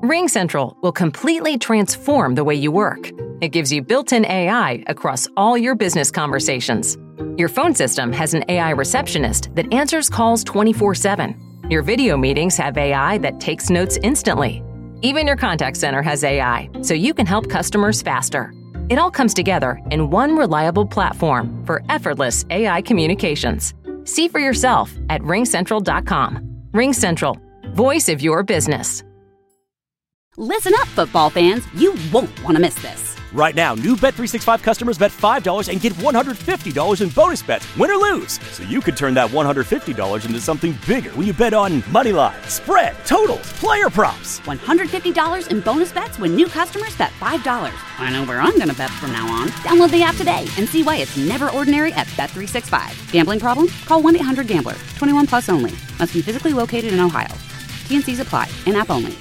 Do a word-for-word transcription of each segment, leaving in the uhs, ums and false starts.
RingCentral will completely transform the way you work. It gives you built-in A I across all your business conversations. Your phone system has an A I receptionist that answers calls twenty-four seven. Your video meetings have A I that takes notes instantly. Even your contact center has A I, so you can help customers faster. It all comes together in one reliable platform for effortless A I communications. See for yourself at ring central dot com. RingCentral, voice of your business. Listen up, football fans. You won't want to miss this. Right now, new Bet three sixty-five customers bet five dollars and get one hundred fifty dollars in bonus bets, win or lose. So you could turn that one hundred fifty dollars into something bigger when you bet on money line, spread, totals, player props. one hundred fifty dollars in bonus bets when new customers bet five dollars. I know where I'm going to bet from now on. Download the app today and see why it's never ordinary at Bet three sixty-five. Gambling problem? Call one eight hundred gambler. twenty-one plus only. Must be physically located in Ohio. T and C's apply. In-app only.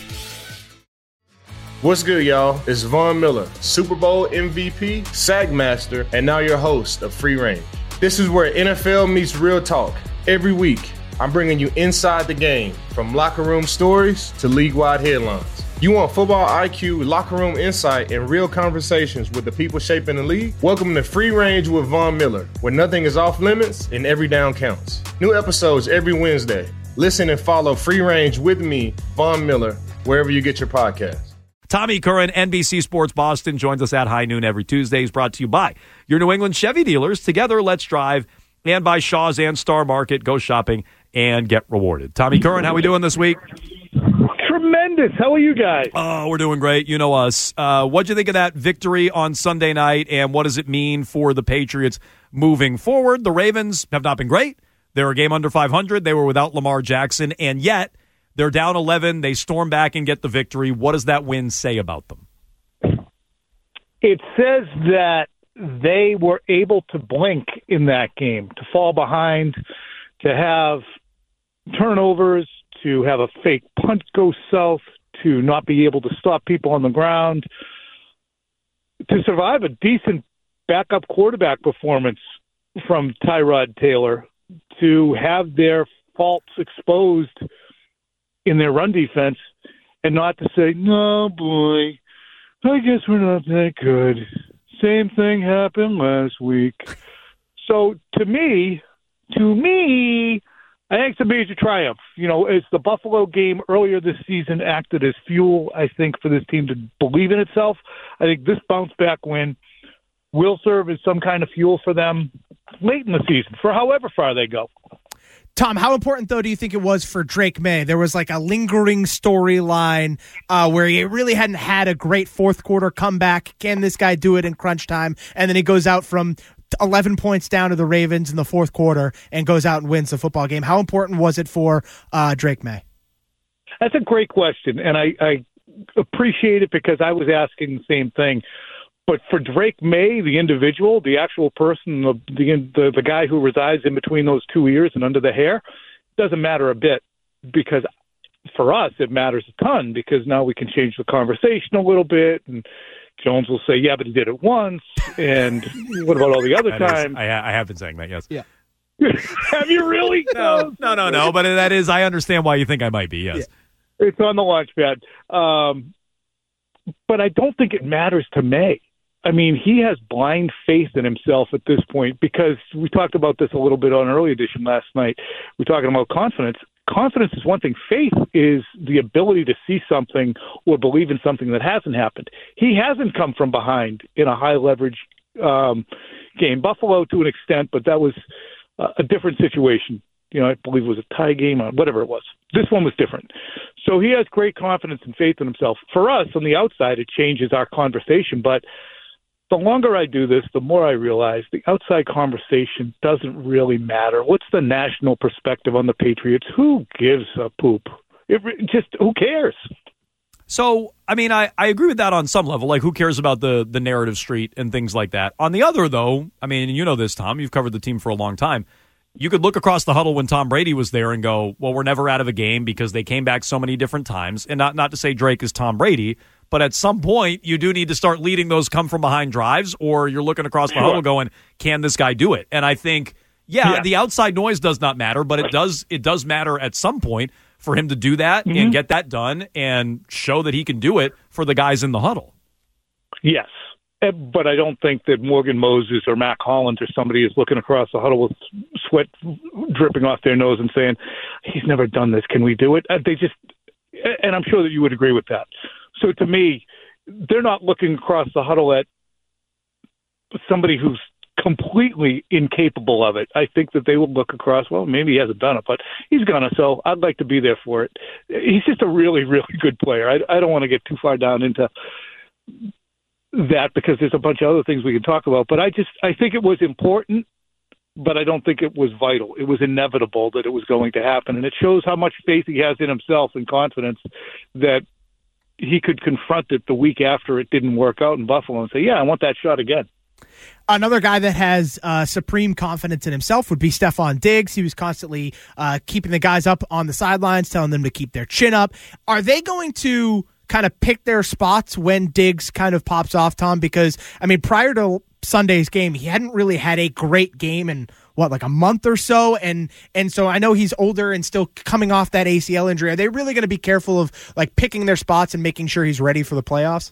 What's good, y'all? It's Von Miller, Super Bowl M V P, Sagmaster, and now your host of Free Range. This is where N F L meets real talk. Every week, I'm bringing you inside the game, from locker room stories to league-wide headlines. You want football I Q, locker room insight, and real conversations with the people shaping the league? Welcome to Free Range with Von Miller, where nothing is off limits and every down counts. New episodes every Wednesday. Listen and follow Free Range with me, Von Miller, wherever you get your podcasts. Tommy Curran, N B C Sports Boston, joins us at high noon every Tuesday. He's brought to you by your New England Chevy dealers. Together, let's drive. And by Shaw's and Star Market. Go shopping and get rewarded. Tommy Curran, how we doing this week? Tremendous. How are you guys? Oh, we're doing great. You know us. Uh, what'd you think of that victory on Sunday night, and what does it mean for the Patriots moving forward? The Ravens have not been great. They're a game under five hundred. They were without Lamar Jackson, and yet they're down eleven. They storm back and get the victory. What does that win say about them? It says that they were able to blink in that game, to fall behind, to have turnovers, to have a fake punt go south, to not be able to stop people on the ground, to survive a decent backup quarterback performance from Tyrod Taylor, to have their faults exposed in their run defense, and not to say, no, boy, I guess we're not that good. Same thing happened last week. So to me, to me, I think it's a major triumph. You know, as the Buffalo game earlier this season acted as fuel, I think, for this team to believe in itself, I think this bounce-back win will serve as some kind of fuel for them late in the season, for however far they go. Tom, how important, though, do you think it was for Drake May? There was like a lingering storyline uh, where he really hadn't had a great fourth quarter comeback. Can this guy do it in crunch time? And then he goes out from eleven points down to the Ravens in the fourth quarter and goes out and wins the football game. How important was it for uh, Drake May? That's a great question, and I, I appreciate it because I was asking the same thing. But for Drake May, the individual, the actual person, the, the the guy who resides in between those two ears and under the hair, doesn't matter a bit, because for us it matters a ton, because now we can change the conversation a little bit, and Jones will say, yeah, but he did it once, and what about all the other times? Is, I, I have been saying that, yes. Yeah. Have you really? No, no, no, no, but that is, I understand why you think I might be, yes. Yeah. It's on the launch pad. Um, but I don't think it matters to May. I mean, he has blind faith in himself at this point, because we talked about this a little bit on Early Edition last night. We're talking about confidence. Confidence is one thing. Faith is the ability to see something or believe in something that hasn't happened. He hasn't come from behind in a high-leverage um, game. Buffalo to an extent, but that was uh, a different situation. You know, I believe it was a tie game or whatever it was. This one was different. So he has great confidence and faith in himself. For us, on the outside, it changes our conversation, but the longer I do this, the more I realize the outside conversation doesn't really matter. What's the national perspective on the Patriots? Who gives a poop? It just, who cares? So, I mean, I, I agree with that on some level. Like, who cares about the, the narrative street and things like that? On the other, though, I mean, you know this, Tom. You've covered the team for a long time. You could look across the huddle when Tom Brady was there and go, well, we're never out of a game because they came back so many different times. And not, not to say Drake is Tom Brady, but at some point, you do need to start leading those come-from-behind drives, or you're looking across the huddle going, can this guy do it? And I think, yeah, yeah, the outside noise does not matter, but it does it does matter at some point for him to do that Mm-hmm. and get that done and show that he can do it for the guys in the huddle. Yes. Eh, But I don't think that Morgan Moses or Mac Hollins or somebody is looking across the huddle with sweat dripping off their nose and saying, he's never done this. Can we do it? Uh, They just, and I'm sure that you would agree with that. So to me, they're not looking across the huddle at somebody who's completely incapable of it. I think that they will look across, well, maybe he hasn't done it, but he's going to, so I'd like to be there for it. He's just a really, really good player. I, I don't want to get too far down into that because there's a bunch of other things we can talk about, but I just, I think it was important, but I don't think it was vital. It was inevitable that it was going to happen, and it shows how much faith he has in himself and confidence that he could confront it the week after it didn't work out in Buffalo and say, yeah, I want that shot again. Another guy that has uh, supreme confidence in himself would be Stephon Diggs. He was constantly uh, keeping the guys up on the sidelines, telling them to keep their chin up. Are they going to kind of pick their spots when Diggs kind of pops off, Tom? Because, I mean, prior to Sunday's game, he hadn't really had a great game in, what, like a month or so? And and so I know he's older and still coming off that A C L injury. Are they really going to be careful of, like, picking their spots and making sure he's ready for the playoffs?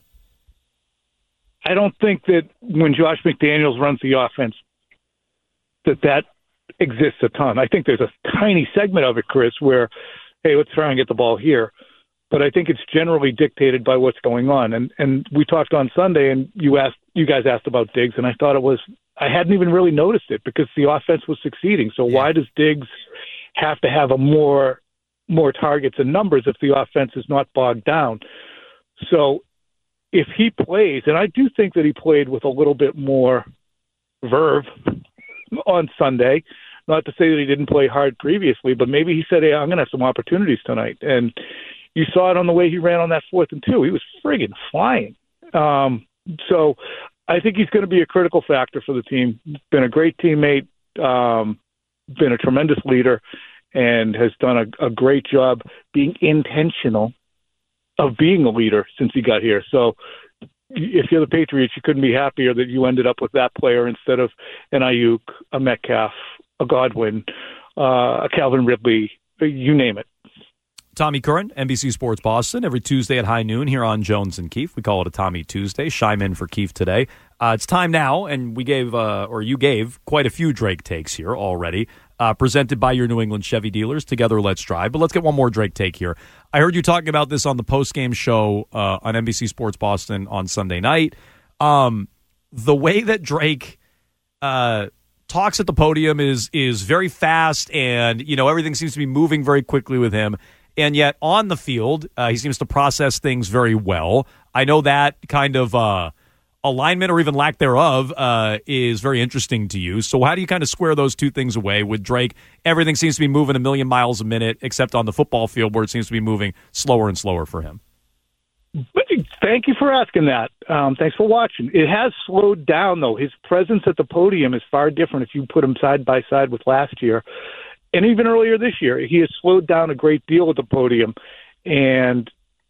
I don't think that when Josh McDaniels runs the offense that that exists a ton. I think there's a tiny segment of it, Chris, where, hey, let's try and get the ball here. But I think it's generally dictated by what's going on. And and we talked on Sunday, and you asked, you guys asked about Diggs, and I thought it was, I hadn't even really noticed it because the offense was succeeding. So yeah. Why does Diggs have to have a more more targets and numbers if the offense is not bogged down? So if he plays, and I do think that he played with a little bit more verve on Sunday, not to say that he didn't play hard previously, but maybe he said, hey, I'm going to have some opportunities tonight. And you saw it on the way he ran on that fourth and two. He was friggin' flying. Um, so I think he's going to be a critical factor for the team. Been a great teammate, um, been a tremendous leader, and has done a, a great job being intentional of being a leader since he got here. So if you're the Patriots, you couldn't be happier that you ended up with that player instead of an Ayuk, a Metcalf, a Godwin, uh, a Calvin Ridley, you name it. Tommy Curran, N B C Sports Boston, every Tuesday at high noon here on Jones and Keefe. We call it a Tommy Tuesday. Chime in for Keefe today. Uh, it's time now, and we gave, uh, or you gave, quite a few Drake takes here already, uh, presented by your New England Chevy dealers. Together, let's drive. But let's get one more Drake take here. I heard you talking about this on the postgame show uh, on N B C Sports Boston on Sunday night. Um, the way that Drake uh, talks at the podium is is very fast, and you know everything seems to be moving very quickly with him. And yet on the field, uh, he seems to process things very well. I know that kind of uh, alignment or even lack thereof uh, is very interesting to you. So how do you kind of square those two things away with Drake? Everything seems to be moving a million miles a minute, except on the football field where it seems to be moving slower and slower for him. Thank you for asking that. Um, thanks for watching. It has slowed down, though. His presence at the podium is far different if you put him side by side with last year. And even earlier this year, he has slowed down a great deal at the podium. And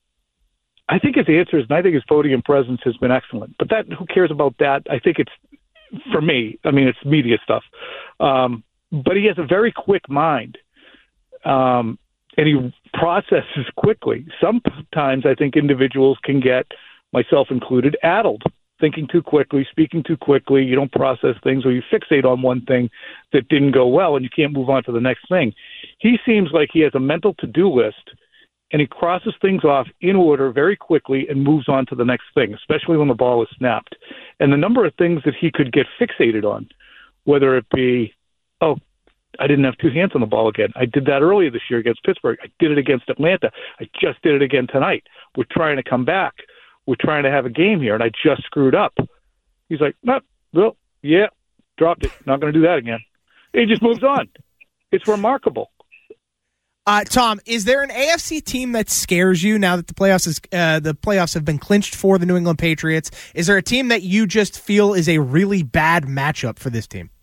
I think his answers, and I think his podium presence has been excellent. But that, who cares about that? I think it's, for me, I mean, it's media stuff. Um, but he has a very quick mind. Um, and he processes quickly. Sometimes I think individuals can get, myself included, addled. Thinking too quickly, speaking too quickly, you don't process things, or you fixate on one thing that didn't go well and you can't move on to the next thing. He seems like he has a mental to-do list, and he crosses things off in order very quickly and moves on to the next thing, especially when the ball is snapped. And the number of things that he could get fixated on, whether it be, oh, I didn't have two hands on the ball again. I did that earlier this year against Pittsburgh. I did it against Atlanta. I just did it again tonight. We're trying to come back. We're trying to have a game here, and I just screwed up. He's like, no, well, yeah, dropped it. Not going to do that again. He just moves on. It's remarkable. Uh, Tom, is there an A F C team that scares you now that the playoffs is uh, the playoffs have been clinched for the New England Patriots? Is there a team that you just feel is a really bad matchup for this team?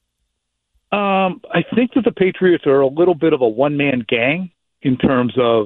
Um, I think that the Patriots are a little bit of a one-man gang in terms of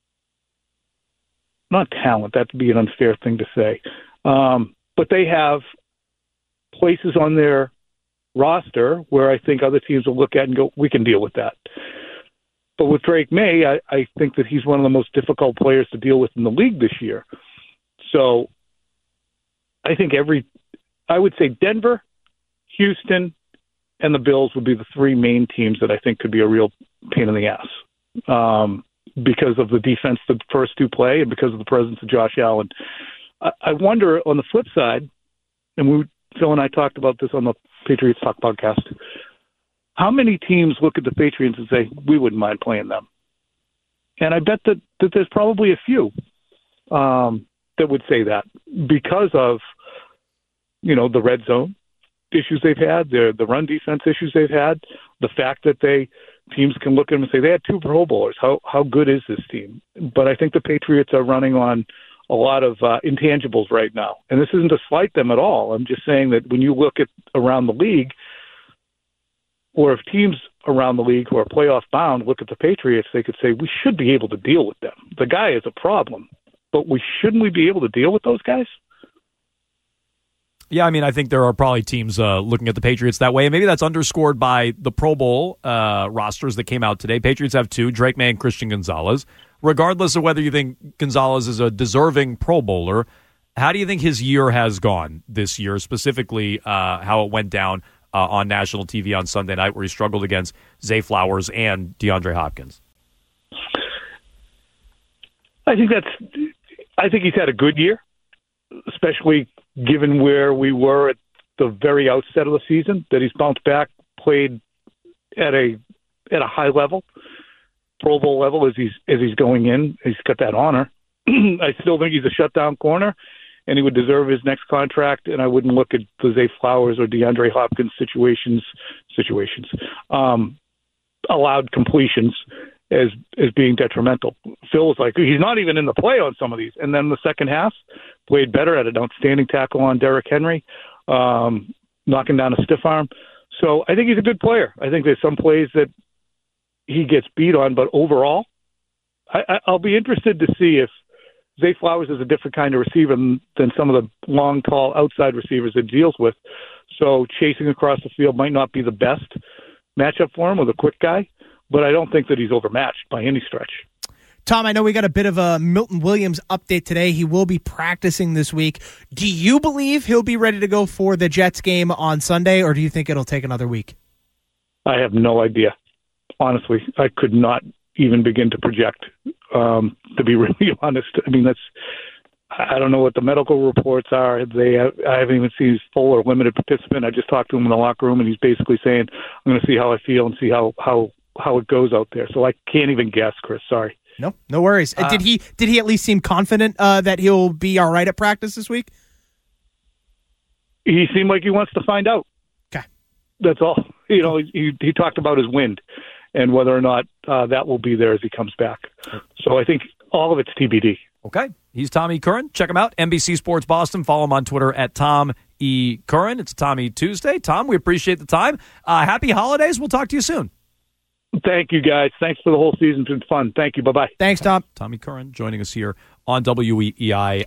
not talent, that'd be an unfair thing to say. Um, but they have places on their roster where I think other teams will look at and go, we can deal with that. But with Drake May, I, I think that he's one of the most difficult players to deal with in the league this year. So I think every, I would say Denver, Houston, and the Bills would be the three main teams that I think could be a real pain in the ass um, because of the defense the first two play and because of the presence of Josh Allen. I, I wonder on the flip side, and we, Phil and I talked about this on the Patriots Talk podcast, how many teams look at the Patriots and say, we wouldn't mind playing them? And I bet that, that there's probably a few um, that would say that because of, you know, the red zone issues they've had, the the run defense issues they've had, the fact that they teams can look at them and say they had two Pro Bowlers. How how good is this team? But I think the Patriots are running on a lot of uh, intangibles right now, and this isn't to slight them at all. I'm just saying that when you look at around the league, or if teams around the league who are playoff bound look at the Patriots, they could say we should be able to deal with them. The guy is a problem, but we shouldn't we be able to deal with those guys? Yeah, I mean, I think there are probably teams uh, looking at the Patriots that way, and maybe that's underscored by the Pro Bowl uh, rosters that came out today. Patriots have two, Drake May and Christian Gonzalez. Regardless of whether you think Gonzalez is a deserving Pro Bowler, how do you think his year has gone this year, specifically uh, how it went down uh, on national T V on Sunday night where he struggled against Zay Flowers and DeAndre Hopkins? I think that's. I think he's had a good year, especially given where we were at the very outset of the season, that he's bounced back, played at a at a high level, Pro Bowl level as he's as he's going in. He's got that honor. I still think he's a shutdown corner, and he would deserve his next contract. And I wouldn't look at the Zay Flowers or DeAndre Hopkins situations situations um, allowed completions as as being detrimental. Phil was like, he's not even in the play on some of these. And then the second half, played better, at an outstanding tackle on Derrick Henry, um, knocking down a stiff arm. So I think he's a good player. I think there's some plays that he gets beat on, but overall, I, I, I'll be interested to see if Zay Flowers is a different kind of receiver than, than some of the long, tall outside receivers that he deals with. So chasing across the field might not be the best matchup for him with a quick guy, but I don't think that he's overmatched by any stretch. Tom, I know we got a bit of a Milton Williams update today. He will be practicing this week. Do you believe he'll be ready to go for the Jets game on Sunday, or do you think it'll take another week? I have no idea. Honestly, I could not even begin to project, um, to be really honest. I mean, that's, I don't know what the medical reports are. They have, I haven't even seen his full or limited participant. I just talked to him in the locker room, and he's basically saying, I'm going to see how I feel and see how, how, how it goes out there. So I can't even guess, Chris. Sorry. No, no worries. Uh, did he did he at least seem confident uh, that he'll be all right at practice this week? He seemed like he wants to find out. Okay. That's all. You know, he he talked about his wind and whether or not uh, that will be there as he comes back. So I think all of it's T B D. Okay. He's Tommy Curran. Check him out, N B C Sports Boston. Follow him on Twitter at Tom E. Curran. It's Tommy Tuesday. Tom, we appreciate the time. Uh, happy holidays. We'll talk to you soon. Thank you, guys. Thanks for the whole season. It's been fun. Thank you. Bye-bye. Thanks, Tom. Tommy Curran joining us here on W E I.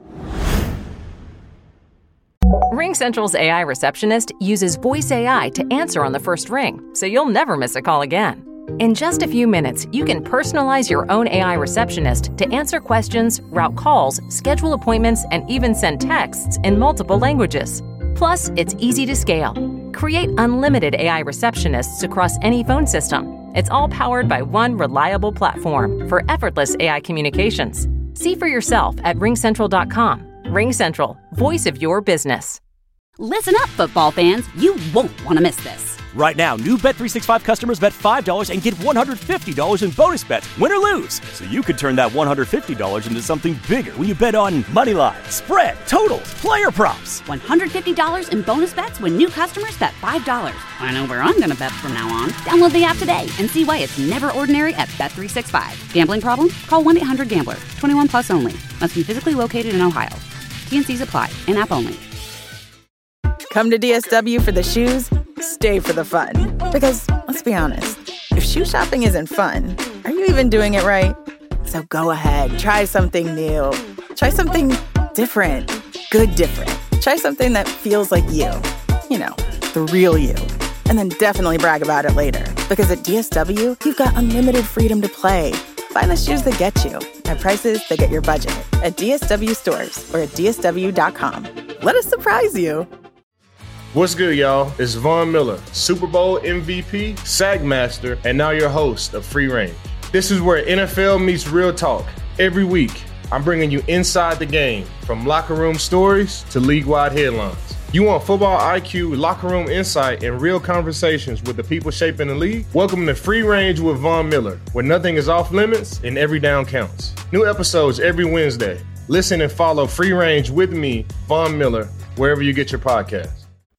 RingCentral's A I receptionist uses voice A I to answer on the first ring, so you'll never miss a call again. In just a few minutes, you can personalize your own A I receptionist to answer questions, route calls, schedule appointments, and even send texts in multiple languages. Plus, it's easy to scale. Create unlimited A I receptionists across any phone system. It's all powered by one reliable platform for effortless A I communications. See for yourself at ring central dot com. RingCentral, voice of your business. Listen up, football fans. You won't want to miss this. Right now, new Bet three sixty-five customers bet five dollars and get one hundred fifty dollars in bonus bets, win or lose. So you could turn that one hundred fifty dollars into something bigger when you bet on money line, spread, totals, player props. one hundred fifty dollars in bonus bets when new customers bet five dollars. I know where I'm going to bet from now on. Download the app today and see why it's never ordinary at Bet three sixty-five. Gambling problem? Call one eight hundred gambler. twenty-one plus only. Must be physically located in Ohio. T and C's apply. In-app only. Come to D S W for the shoes, stay for the fun. Because, let's be honest, if shoe shopping isn't fun, are you even doing it right? So go ahead, try something new. Try something different. Good different. Try something that feels like you. You know, the real you. And then definitely brag about it later. Because at D S W, you've got unlimited freedom to play. Find the shoes that get you at prices that get your budget at D S W stores or at D S W dot com. Let us surprise you. What's good, y'all? It's Von Miller, Super Bowl M V P, Sack Master, and now your host of Free Range. This is where N F L meets real talk. Every week, I'm bringing you inside the game, from locker room stories to league-wide headlines. You want football I Q, locker room insight, and real conversations with the people shaping the league? Welcome to Free Range with Von Miller, where nothing is off limits and every down counts. New episodes every Wednesday. Listen and follow Free Range with me, Von Miller, wherever you get your podcasts.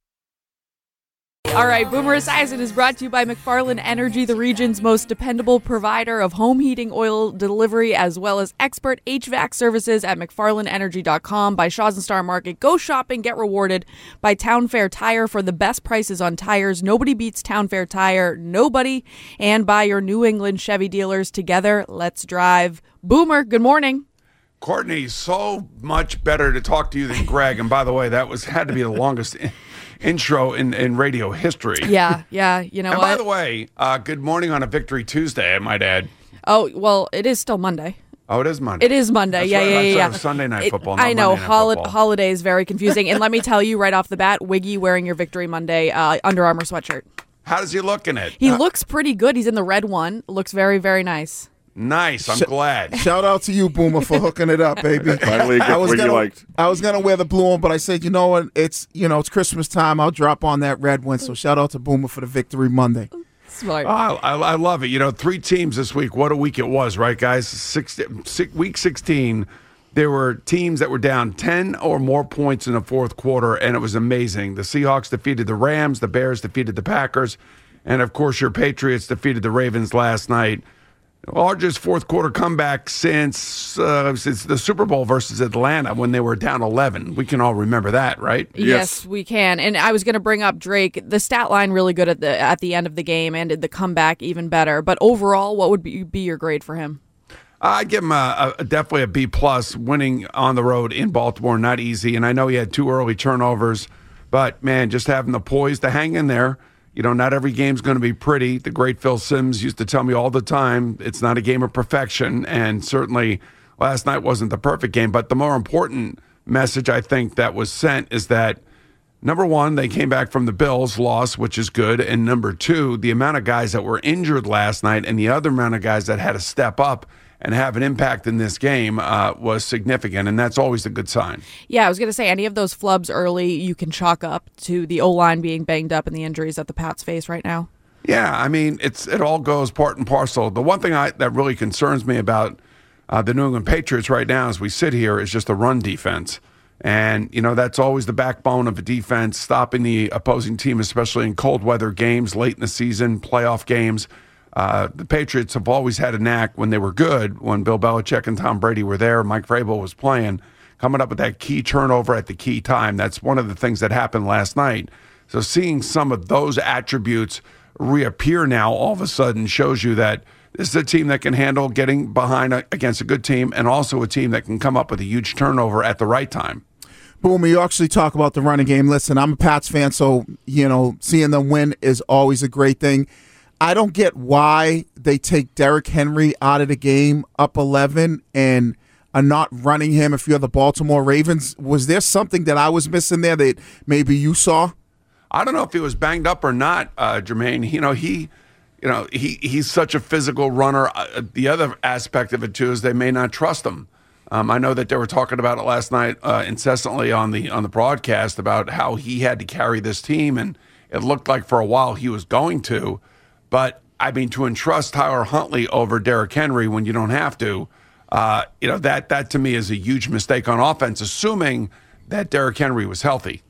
All right, Boomer Esiason is brought to you by McFarland Energy, the region's most dependable provider of home heating oil delivery, as well as expert H V A C services at McFarland Energy dot com. By Shaw's and Star Market. Go shopping, get rewarded. By Town Fair Tire for the best prices on tires. Nobody beats Town Fair Tire. Nobody. And by your New England Chevy dealers. Together, let's drive. Boomer, good morning. Courtney, so much better to talk to you than Greg. And by the way, that was had to be the longest intro in, in radio history. Yeah, yeah, you know and what? by the way, uh, good morning on a Victory Tuesday, I might add. Oh, well, it is still Monday. Oh, it is Monday. It is Monday. That's yeah, right. yeah, yeah, yeah. Sunday night it, football. I know. Holi- Hol- holiday is very confusing. And let me tell you right off the bat, Wiggy wearing your Victory Monday uh, Under Armour sweatshirt. How does he look in it? He uh, looks pretty good. He's in the red one. Looks very, very nice. Nice. I'm Sh- glad. Shout out to you, Boomer, for hooking it up, baby. Finally, I was what gonna, you liked. I was gonna wear the blue one, but I said, you know what? It's you know it's Christmas time. I'll drop on that red one. So shout out to Boomer for the Victory Monday. Smart. Oh, I, I love it. You know, three teams this week. What a week it was, right, guys? Six, six, week sixteen, there were teams that were down ten or more points in the fourth quarter, and it was amazing. The Seahawks defeated the Rams. The Bears defeated the Packers. And, of course, your Patriots defeated the Ravens last night. Largest fourth quarter comeback since uh, since the Super Bowl versus Atlanta when they were down eleven. We can all remember that, right? Yes, yes we can. And I was going to bring up Drake. The stat line really good at the at the end of the game, and the comeback even better. But overall, what would be, be your grade for him? I'd give him a, a, definitely a B plus. Winning on the road in Baltimore, not easy. And I know he had two early turnovers, but man, just having the poise to hang in there. You know, not every game's going to be pretty. The great Phil Simms used to tell me all the time, it's not a game of perfection, and certainly last night wasn't the perfect game. But the more important message I think that was sent is that, number one, they came back from the Bills loss, which is good, and number two, the amount of guys that were injured last night and the other amount of guys that had to step up and have an impact in this game uh, was significant, and that's always a good sign. Yeah, I was going to say, any of those flubs early you can chalk up to the O-line being banged up and the injuries that the Pats face right now. Yeah, I mean, it's it all goes part and parcel. The one thing I, that really concerns me about uh, the New England Patriots right now as we sit here is just the run defense. And, you know, that's always the backbone of a defense, stopping the opposing team, especially in cold weather games, late in the season, playoff games. Uh, the Patriots have always had a knack when they were good, when Bill Belichick and Tom Brady were there, Mike Vrabel was playing, coming up with that key turnover at the key time. That's one of the things that happened last night. So seeing some of those attributes reappear now all of a sudden shows you that this is a team that can handle getting behind a, against a good team, and also a team that can come up with a huge turnover at the right time. Boomer, you actually talk about the running game. Listen, I'm a Pats fan, so, you know, seeing them win is always a great thing. I don't get why they take Derrick Henry out of the game up eleven and are not running him if you're the Baltimore Ravens. Was there something that I was missing there that maybe you saw? I don't know if he was banged up or not, uh, Jermaine. You know, he, you know, he he's such a physical runner. Uh, the other aspect of it too is they may not trust him. Um, I know that they were talking about it last night uh, incessantly on the on the broadcast about how he had to carry this team, and it looked like for a while he was going to. But, I mean, to entrust Tyler Huntley over Derrick Henry when you don't have to, uh, you know, that, that to me is a huge mistake on offense, assuming that Derrick Henry was healthy.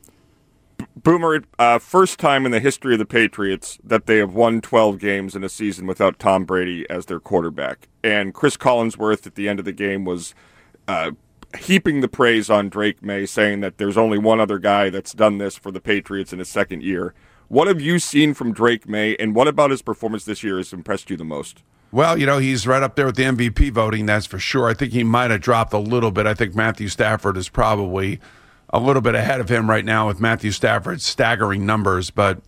Boomer, uh, first time in the history of the Patriots that they have won twelve games in a season without Tom Brady as their quarterback. And Chris Collinsworth at the end of the game was uh, heaping the praise on Drake May, saying that there's only one other guy that's done this for the Patriots in his second year. What have you seen from Drake May, and what about his performance this year has impressed you the most? Well, you know, he's right up there with the M V P voting, that's for sure. I think he might have dropped a little bit. I think Matthew Stafford is probably a little bit ahead of him right now with Matthew Stafford's staggering numbers. But,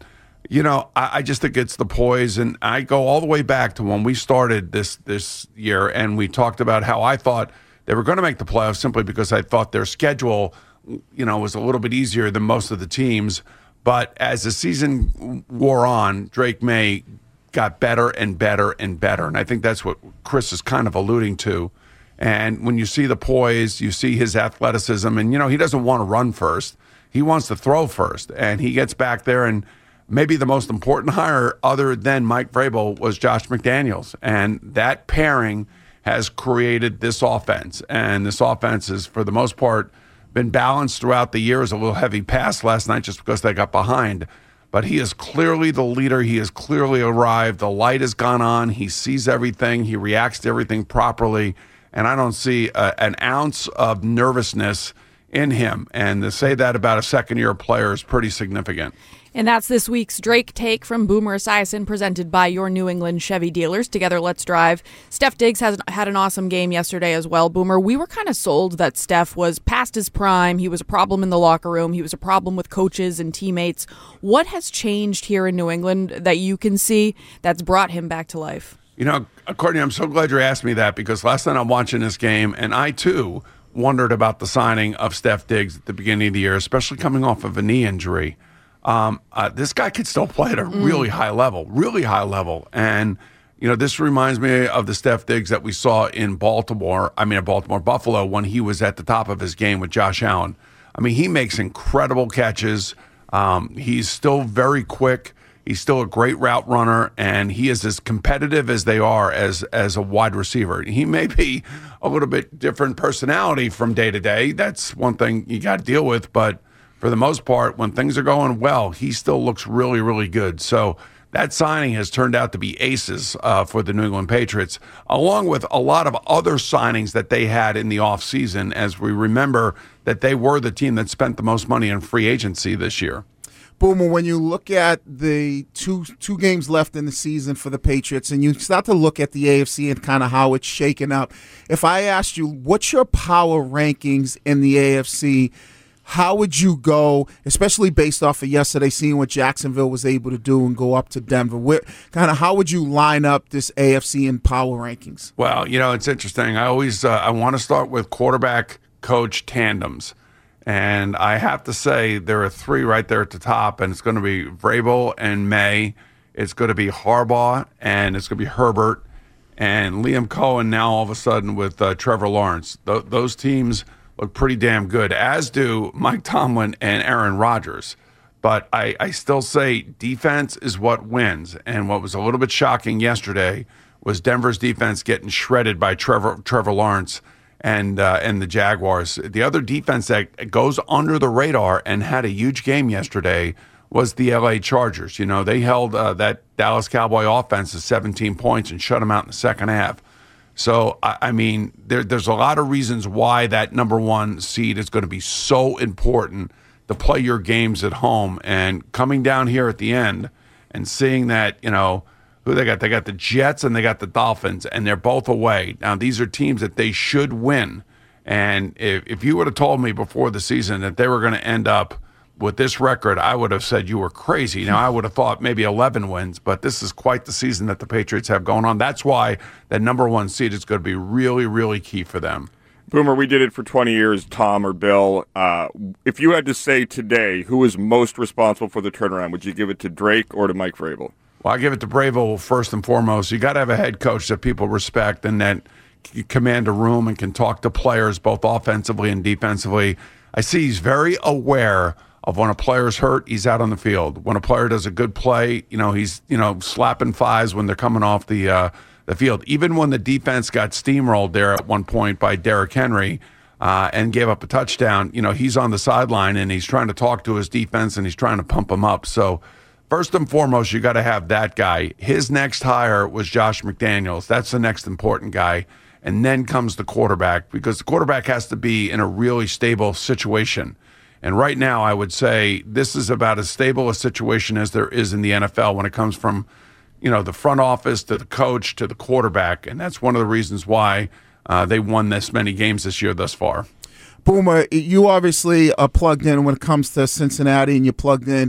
You know, I, I just think it's the poise, and I go all the way back to when we started this this year, and we talked about how I thought they were going to make the playoffs simply because I thought their schedule, you know, was a little bit easier than most of the teams. But as the season wore on, Drake May got better and better and better, and I think that's what Chris is kind of alluding to. And when you see the poise, you see his athleticism, and, you know, he doesn't want to run first. He wants to throw first, and he gets back there, and maybe the most important hire other than Mike Vrabel was Josh McDaniels. And that pairing has created this offense. And this offense has, for the most part, been balanced throughout the years. A little heavy pass last night just because they got behind. But he is clearly the leader. He has clearly arrived. The light has gone on. He sees everything. He reacts to everything properly. And I don't see a, an ounce of nervousness in him. And to say that about a second-year player is pretty significant. And that's this week's Drake Take from Boomer Esiason, presented by your New England Chevy dealers. Together, let's drive. Steph Diggs has had an awesome game yesterday as well. Boomer, we were kind of sold that Steph was past his prime. He was a problem in the locker room. He was a problem with coaches and teammates. What has changed here in New England that you can see that's brought him back to life? You know, Courtney, I'm so glad you asked me that, because last night I'm watching this game, and I, too, wondered about the signing of Steph Diggs at the beginning of the year, especially coming off of a knee injury. Um, uh, this guy could still play at a mm. really high level, really high level. And, you know, this reminds me of the Steph Diggs that we saw in Baltimore, I mean, in Baltimore, Buffalo, when he was at the top of his game with Josh Allen. I mean, he makes incredible catches. Um, he's still very quick. He's still a great route runner, and he is as competitive as they are as as a wide receiver. He may be a little bit different personality from day to day. That's one thing you got to deal with, but for the most part, when things are going well, he still looks really, really good. So that signing has turned out to be aces uh, for the New England Patriots, along with a lot of other signings that they had in the offseason, as we remember that they were the team that spent the most money in free agency this year. Boomer, when you look at the two two games left in the season for the Patriots, and you start to look at the A F C and kind of how it's shaken up, if I asked you, what's your power rankings in the A F C, how would you go, especially based off of yesterday, seeing what Jacksonville was able to do and go up to Denver? Where, kind of how would you line up this A F C in power rankings? Well, you know, it's interesting. I always uh, I want to start with quarterback-coach tandems. And I have to say there are three right there at the top, and it's going to be Vrabel and May. It's going to be Harbaugh, and it's going to be Herbert, and Liam Cohen now all of a sudden with uh, Trevor Lawrence. Th- those teams look pretty damn good, as do Mike Tomlin and Aaron Rodgers. But I, I still say defense is what wins. And what was a little bit shocking yesterday was Denver's defense getting shredded by Trevor Trevor Lawrence and uh, and the Jaguars. The other defense that goes under the radar and had a huge game yesterday was the L A Chargers. You know, they held uh, that Dallas Cowboy offense to seventeen points and shut them out in the second half. So, I, I mean, there, there's a lot of reasons why that number one seed is going to be so important to play your games at home. And coming down here at the end and seeing that, you know, who they got? They got the Jets and they got the Dolphins, and they're both away. Now, these are teams that they should win. And if, if you would have told me before the season that they were going to end up with this record, I would have said you were crazy. Now, I would have thought maybe eleven wins, but this is quite the season that the Patriots have going on. That's why that number one seed is going to be really, really key for them. Boomer, we did it for twenty years, Tom or Bill. Uh, if you had to say today who is most responsible for the turnaround, would you give it to Drake or to Mike Vrabel? Well, I give it to Vrabel first and foremost. You got to have a head coach that people respect and that can command a room and can talk to players both offensively and defensively. I see he's very aware of when a player's hurt, he's out on the field. When a player does a good play, you know, he's, you know, slapping fives when they're coming off the uh, the field. Even when the defense got steamrolled there at one point by Derrick Henry uh, and gave up a touchdown, you know, he's on the sideline and he's trying to talk to his defense and he's trying to pump them up. So first and foremost, you got to have that guy. His next hire was Josh McDaniels. That's the next important guy. And then comes the quarterback, because the quarterback has to be in a really stable situation. And right now, I would say this is about as stable a situation as there is in the N F L when it comes from, you know, the front office to the coach to the quarterback. And that's one of the reasons why uh, they won this many games this year thus far. Boomer, you obviously are plugged in when it comes to Cincinnati, and you're plugged in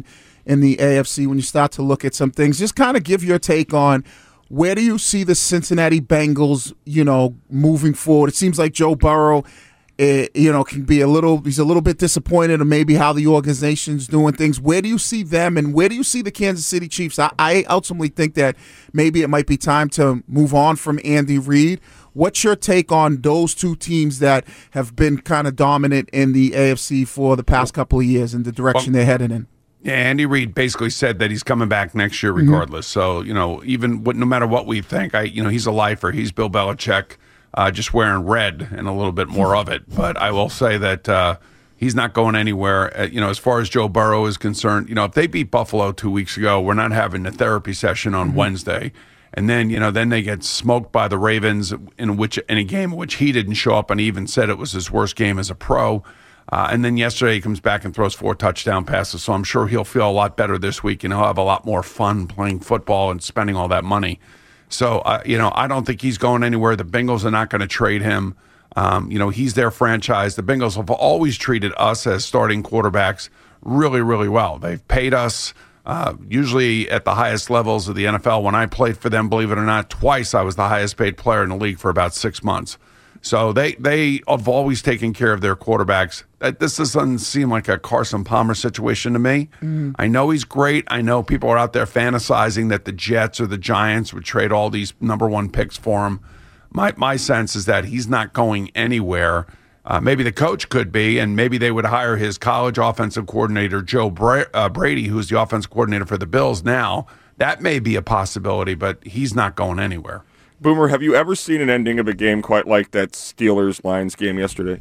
in the A F C when you start to look at some things. Just kind of give your take on where do you see the Cincinnati Bengals, you know, moving forward. It seems like Joe Burrow, uh, you know, can be a little, he's a little bit disappointed in maybe how the organization's doing things. Where do you see them, and where do you see the Kansas City Chiefs? I, I ultimately think that maybe it might be time to move on from Andy Reid. What's your take on those two teams that have been kind of dominant in the A F C for the past couple of years and the direction well, they're headed in? Yeah, Andy Reid basically said that he's coming back next year regardless. Mm-hmm. So, you know, even what, no matter what we think, I, you know, he's a lifer. He's Bill Belichick, uh, just wearing red and a little bit more of it. But I will say that uh, he's not going anywhere. Uh, you know, as far as Joe Burrow is concerned, you know, if they beat Buffalo two weeks ago, we're not having a therapy session on mm-hmm. Wednesday. And then, you know, then they get smoked by the Ravens in which in a game in which he didn't show up and even said it was his worst game as a pro. Uh, and then yesterday he comes back and throws four touchdown passes. So I'm sure he'll feel a lot better this week, and he'll have a lot more fun playing football and spending all that money. So, uh, you know, I don't think he's going anywhere. The Bengals are not going to trade him. Um, you know, he's their franchise. The Bengals have always treated us as starting quarterbacks really, really well. They've paid us. Uh, usually at the highest levels of the N F L. When I played for them, believe it or not, twice I was the highest paid player in the league for about six months. So they, they have always taken care of their quarterbacks. This doesn't seem like a Carson Palmer situation to me. Mm. I know he's great. I know people are out there fantasizing that the Jets or the Giants would trade all these number one picks for him. My, my sense is that he's not going anywhere. Uh, maybe the coach could be, and maybe they would hire his college offensive coordinator, Joe Bra- uh, Brady, who's the offensive coordinator for the Bills now. That may be a possibility, but he's not going anywhere. Boomer, have you ever seen an ending of a game quite like that Steelers-Lions game yesterday?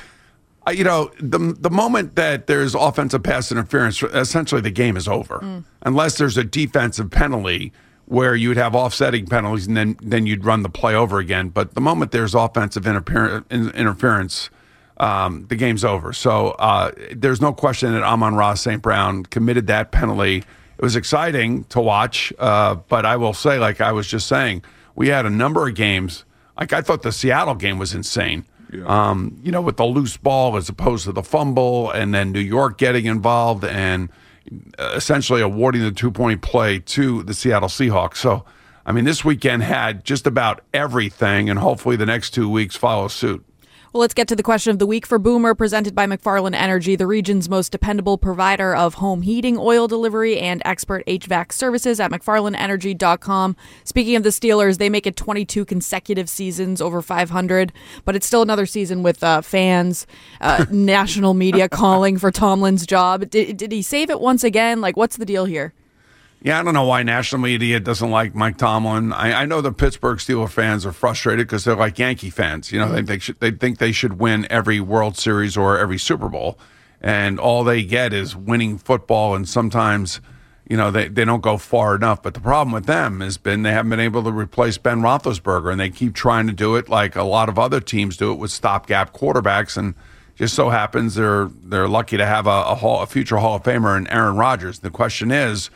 Uh, you know, the the moment that there's offensive pass interference, essentially the game is over. Mm. Unless there's a defensive penalty where you would have offsetting penalties and then, then you'd run the play over again. But the moment there's offensive interfer- interference, um, the game's over. So uh, there's no question that Amon-Ra Saint Brown committed that penalty. It was exciting to watch, uh, but I will say, like I was just saying, we had a number of games. Like I thought the Seattle game was insane. Yeah. Um, you know, with the loose ball as opposed to the fumble, and then New York getting involved and essentially awarding the two-point play to the Seattle Seahawks. So, I mean, this weekend had just about everything, and hopefully the next two weeks follow suit. Well, let's get to the question of the week for Boomer, presented by McFarland Energy, the region's most dependable provider of home heating, oil delivery, and expert H V A C services at McFarland Energy dot com. Speaking of the Steelers, they make it twenty-two consecutive seasons over five hundred, but it's still another season with uh, fans, uh, national media calling for Tomlin's job. Did, did he save it once again? Like, what's the deal here? Yeah, I don't know why national media doesn't like Mike Tomlin. I, I know the Pittsburgh Steelers fans are frustrated because they're like Yankee fans. You know, they, they, should, they think they should win every World Series or every Super Bowl, and all they get is winning football, and sometimes, you know, they, they don't go far enough. But the problem with them has been they haven't been able to replace Ben Roethlisberger, and they keep trying to do it like a lot of other teams do it with stopgap quarterbacks, and just so happens they're they're lucky to have a, a, hall, a future Hall of Famer in Aaron Rodgers. The question is,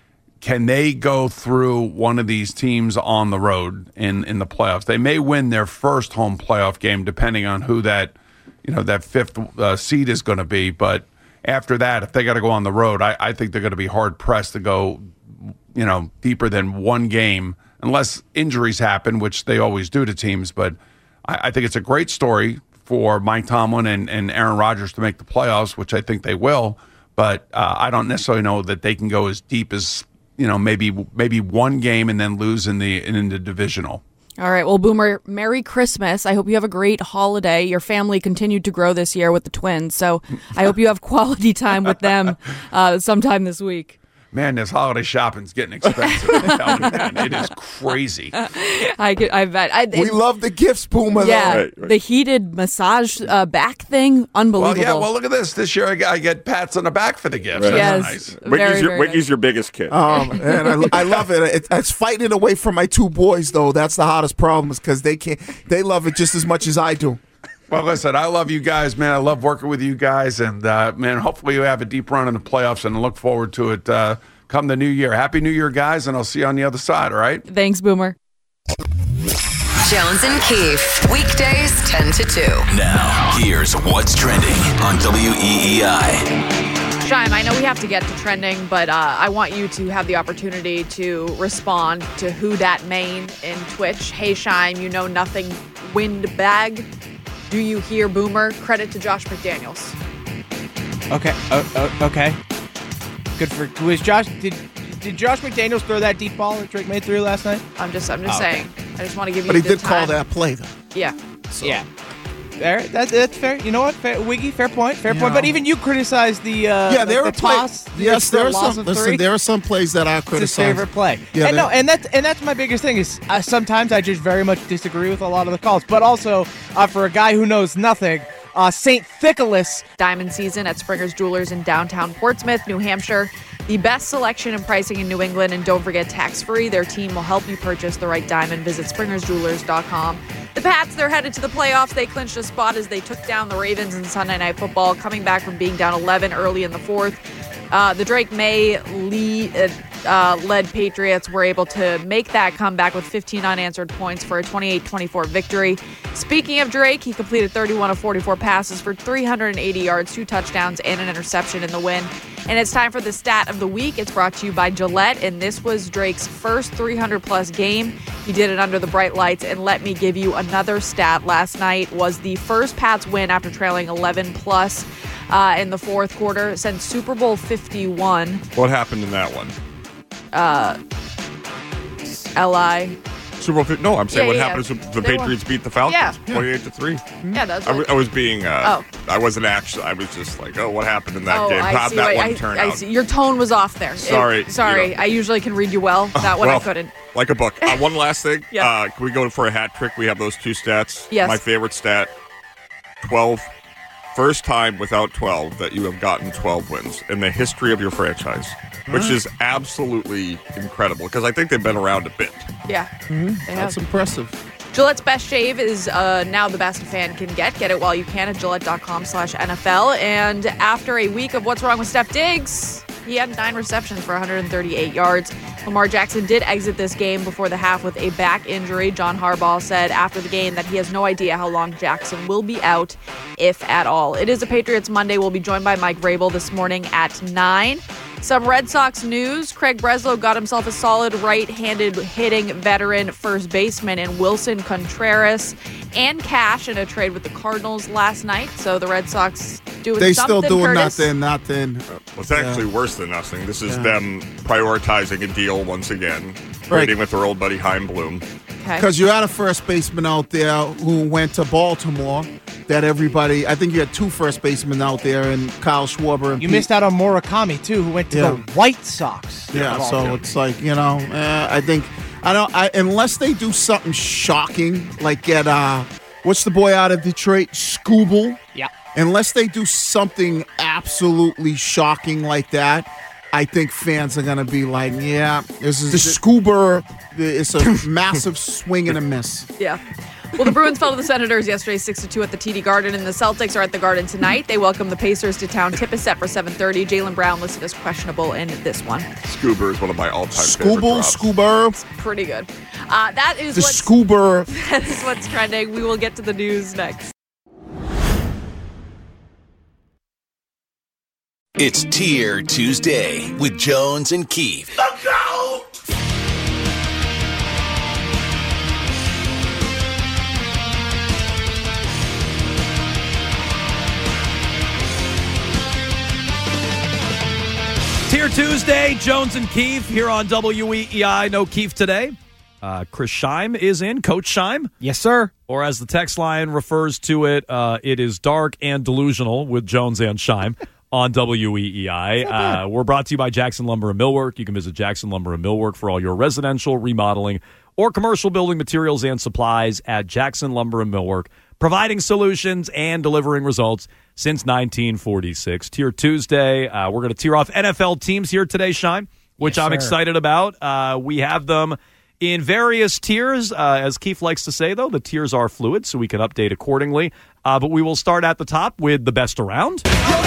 can they go through one of these teams on the road in, in the playoffs? They may win their first home playoff game, depending on who that, you know, that fifth uh, seed is going to be. But after that, if they got to go on the road, I, I think they're going to be hard pressed to go, you know, deeper than one game, unless injuries happen, which they always do to teams. But I, I think it's a great story for Mike Tomlin and, and Aaron Rodgers to make the playoffs, which I think they will. But uh, I don't necessarily know that they can go as deep as, you know, maybe maybe one game and then lose in the in the divisional. All right. Well, Boomer, Merry Christmas. I hope you have a great holiday. Your family continued to grow this year with the twins, so I hope you have quality time with them uh, sometime this week. Man, this holiday shopping's getting expensive. I'm telling you, man, it is crazy. I could, I bet. I, we love the gifts, Boomer. Yeah, right, right. The heated massage uh, back thing, unbelievable. Well, yeah. Well, look at this. This year, I get, I get pats on the back for the gifts. Right. Yes, nice. very, Wiggy's, your, very Wiggy's nice. your biggest kid. Um, and I, I love it. it. It's fighting away from my two boys, though. That's the hottest problem, is because they can't. They love it just as much as I do. Well, listen, I love you guys, man. I love working with you guys, and uh, man, hopefully you have a deep run in the playoffs, and I look forward to it. Uh, Come the new year. Happy New Year, guys, and I'll see you on the other side, all right? Thanks, Boomer. Jones and Keefe, weekdays ten to two. Now, here's what's trending on W E E I. Shime, I know we have to get to trending, but uh, I want you to have the opportunity to respond to Who Dat Main in Twitch. Hey, Shime, you know nothing. Windbag. Do you hear Boomer? Credit to Josh McDaniels. Okay. Uh, uh, okay. Good for. Was Josh? Did did Josh McDaniels throw that deep ball that Drake May threw last night? I'm just. I'm just oh, saying. Okay. I just want to give you. But he the did time. call that play though. Yeah. So. Yeah. Fair. That, that's fair. You know what, fair, Wiggy? Fair point. Fair You point. know. But even you criticize the uh, Yeah, there the, are the toss. play- Yes, the there are loss some. of Listen, three. there are some plays that I It's his criticize. favorite play. Yeah, and they- no, and that's and that's my biggest thing is uh, sometimes I just very much disagree with a lot of the calls. But also uh, for a guy who knows nothing, uh, Saint Nicholas Diamond season at Springer's Jewelers in downtown Portsmouth, New Hampshire. The best selection and pricing in New England, and don't forget tax-free. Their team will help you purchase the right diamond. Visit springers jewelers dot com. The Pats, they're headed to the playoffs. They clinched a spot as they took down the Ravens in Sunday Night Football, coming back from being down eleven early in the fourth. Uh, the Drake May lead, uh, uh, led Patriots were able to make that comeback with fifteen unanswered points for a twenty-eight twenty-four victory. Speaking of Drake, he completed thirty-one of forty-four passes for three hundred eighty yards, two touchdowns, and an interception in the win. And it's time for the stat of the week. It's brought to you by Gillette, and this was Drake's first three hundred plus game. He did it under the bright lights, and let me give you another stat. Last night was the first Pats win after trailing eleven plus uh, in the fourth quarter since Super Bowl fifty-one. What happened in that one? Uh, L I Super Bowl fifty? No, I'm saying Yeah, what yeah, happened yeah. is the They Patriots won. beat the Falcons Yeah. twenty-eight to three. Yeah, that's I, what- w- I was being, uh, Oh. I wasn't actually, I was just like, oh, what happened in that oh, game? I How'd see. that Wait, one I, turn I out? see. Your tone was off there. It- Sorry, sorry. you know. I usually can read you well. That one well, I couldn't. Like a book. Uh, one last thing. Yeah. Uh, can we go for a hat trick? We have those two stats. Yes. My favorite stat, twelve. First time without twelve that you have gotten twelve wins in the history of your franchise, which is absolutely incredible because I think they've been around a bit. Yeah. Mm-hmm. They have. That's impressive. Gillette's Best Shave is uh, now the best a fan can get. Get it while you can at Gillette.com slash NFL. And after a week of what's wrong with Steph Diggs, he had nine receptions for one hundred thirty-eight yards. Lamar Jackson did exit this game before the half with a back injury. John Harbaugh said after the game that he has no idea how long Jackson will be out, if at all. It is a Patriots Monday. We'll be joined by Mike Vrabel this morning at nine. Some Red Sox news. Craig Breslow got himself a solid right-handed hitting veteran first baseman in Wilson Contreras and cash in a trade with the Cardinals last night. So the Red Sox doing They something, still doing Curtis. nothing, nothing. Well, it's actually Yeah. worse than nothing. This is Yeah. them prioritizing a deal once again, trading with their old buddy Heim Bloom. Okay. Because you had a first baseman out there who went to Baltimore that everybody, I think you had two first basemen out there, and Kyle Schwarber. And You Pete. missed out on Murakami too, who went to Yeah. the White Sox. Yeah, Of all so teams. it's like, you know, uh, I think, I don't, I, unless they do something shocking, like get, uh, what's the boy out of Detroit? Scooble. Yeah. Unless they do something absolutely shocking like that, I think fans are going to be like, yeah, this is the Scoober. It's a massive swing and a miss. Yeah. Well, the Bruins fell to the Senators yesterday, six to two at the T D Garden, and the Celtics are at the Garden tonight. They welcome the Pacers to town. Tip is set for seven thirty. Jaylen Brown listed as questionable in this one. Scoober is one of my all-time favorite Scooble, drops. Scoober. Pretty good. Uh, that is The what's, Scoober. that is what's trending. We will get to the news next. It's Tier Tuesday with Jones and Keefe. Look out! Tier Tuesday, Jones and Keefe here on W E E I. No Keefe today. Uh, Chris Scheim is in, Coach Scheim. Yes, sir. Or as the text line refers to it, uh, it is dark and delusional with Jones and Scheim on W E E I. Uh, we're brought to you by Jackson Lumber and Millwork. You can visit Jackson Lumber and Millwork for all your residential, remodeling, or commercial building materials and supplies at Jackson Lumber and Millwork, providing solutions and delivering results since nineteen forty-six. Tier Tuesday, uh, we're going to tier off N F L teams here today, Scheim, which Yes, I'm sir. excited about. Uh, we have them in various tiers. Uh, as Keith likes to say, though, the tiers are fluid, so we can update accordingly. Uh, but we will start at the top with the best around.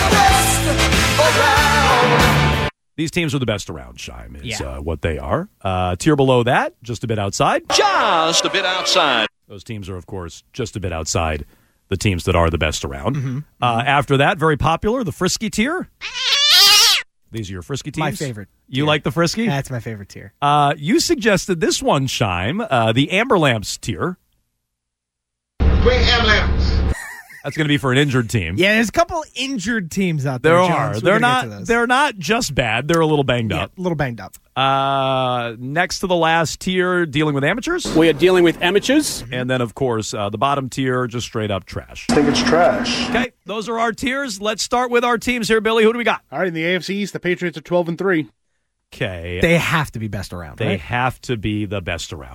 These teams are the best around, Scheim, is Yeah. uh, what they are. Uh, tier below that, just a bit outside. Just a bit outside. Those teams are, of course, just a bit outside the teams that are the best around. Mm-hmm. Uh, after that, very popular, the frisky tier. These are your frisky teams? My favorite. You tier. like the frisky? That's my favorite tier. Uh, you suggested this one, Shime, uh, the Amber Lamps tier. Bring Amber Lamps. That's going to be for an injured team. Yeah, there's a couple injured teams out there. There Jones. are. We're They're gonna get to not. those. They're not just bad. They're a little banged Yeah, up. a little banged up. Uh, next to the last tier, dealing with amateurs. We are dealing with amateurs. And then, of course, uh, the bottom tier, just straight up trash. I think it's trash. Okay, those are our tiers. Let's start with our teams here, Billy. Who do we got? All right, in the A F C East, the Patriots are twelve and three. Okay. They have to be best around. They right? have to be the best around.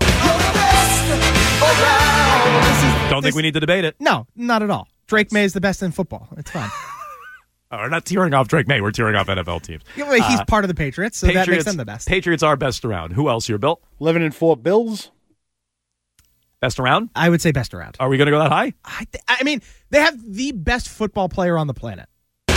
This is- Don't think we need to debate it. No, not at all. Drake May is the best in football. It's fine. Oh, we're not tearing off Drake May. We're tearing off N F L teams. Yeah, well, he's Uh, part of the Patriots, so that makes them the best. Patriots are best around. Who else here, Bill? eleven and four Bills. Best around? I would say best around. Are we going to go that high? I, th- I mean, they have the best football player on the planet. The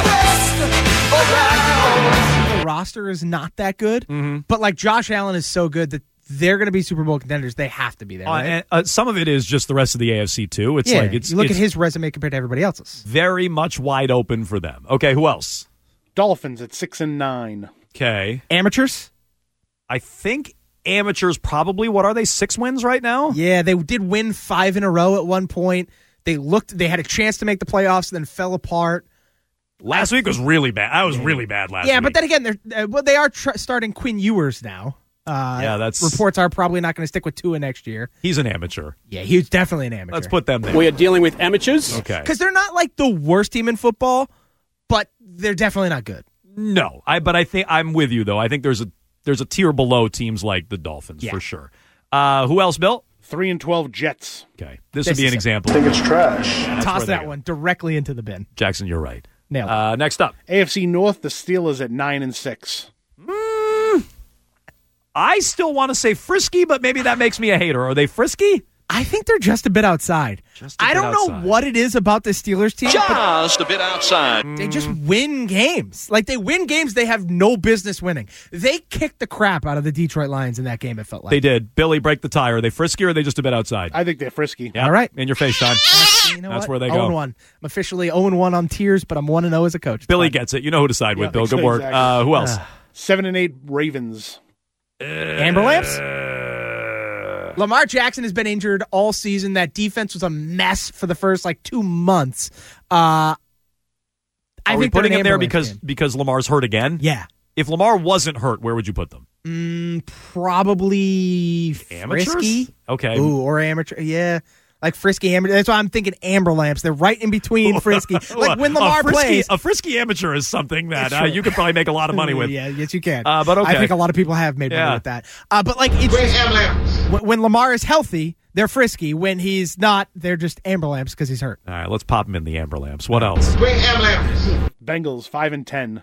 roster is not that good, Mm-hmm. but like Josh Allen is so good that they're going to be Super Bowl contenders. They have to be there. Uh, Right? and, uh, some of it is just the rest of the A F C, too. It's yeah, like it's you look it's at his resume compared to everybody else's. very much wide open for them. Okay, who else? Dolphins at six and nine. Okay. Amateurs? I think amateurs probably, what are they, six wins right now? Yeah, they did win five in a row at one point. They looked, they had a chance to make the playoffs, and then fell apart. Last week was really bad. I was really bad last yeah, week. but then again, they're uh, well, they are tr- starting Quinn Ewers now. Uh, Yeah, that's- reports are probably not going to stick with Tua next year. He's an amateur. Yeah, he's definitely an amateur. Let's put them there. We are dealing with amateurs. Okay. Because they're not like the worst team in football, but they're definitely not good. No, I. But I think I'm with you though. I think there's a there's a tier below teams like the Dolphins Yeah. for sure. Uh, who else, Bill? Three and twelve Jets. Okay, this, This would be is an a- example. I think it's trash. That's Toss where they that go. one directly into the bin. Jackson, you're right. Nailed it. Uh, next up, A F C North, the Steelers at nine and six. I still want to say frisky, but maybe that makes me a hater. Are they frisky? I think they're just a bit outside. Just a I bit don't outside. know what it is about the Steelers team. but Just a bit outside. They just win games. Like, they win games they have no business winning. They kicked the crap out of the Detroit Lions in that game, it felt like. They did. Billy, break the tie. Are they frisky or are they just a bit outside? I think they're frisky. Yeah. All right. In your face, Sean. You know That's what? where they oh go. and one. I'm officially oh and one on tiers, but I'm one and oh as a coach. It's Billy fine. gets it. You know who to side with, Yeah, Bill. Good work. exactly. Uh, who else? Seven and eight Ravens. Amber Lamps? Uh, Lamar Jackson has been injured all season. That defense was a mess for the first, like, two months. Uh, I Are we think they're putting an him there Amber Lamps because game. because Lamar's hurt again? Yeah. If Lamar wasn't hurt, where would you put them? Mm, probably Amateurs? frisky. Okay. Ooh, or amateur. Yeah. Like frisky amateur. That's why I'm thinking Amber Lamps. They're right in between frisky. Like when Lamar a frisky, plays. a frisky amateur is something that It's uh, true. you could probably make a lot of money with. Yeah, yes, you can. Uh, but okay. I think a lot of people have made money Yeah. with that. Uh, but like it's Bring just, Amber Lamps. when, when Lamar is healthy, they're frisky. When he's not, they're just Amber Lamps because he's hurt. All right, let's pop him in the Amber Lamps. What else? Bring Amber Lamps. Bengals five and ten.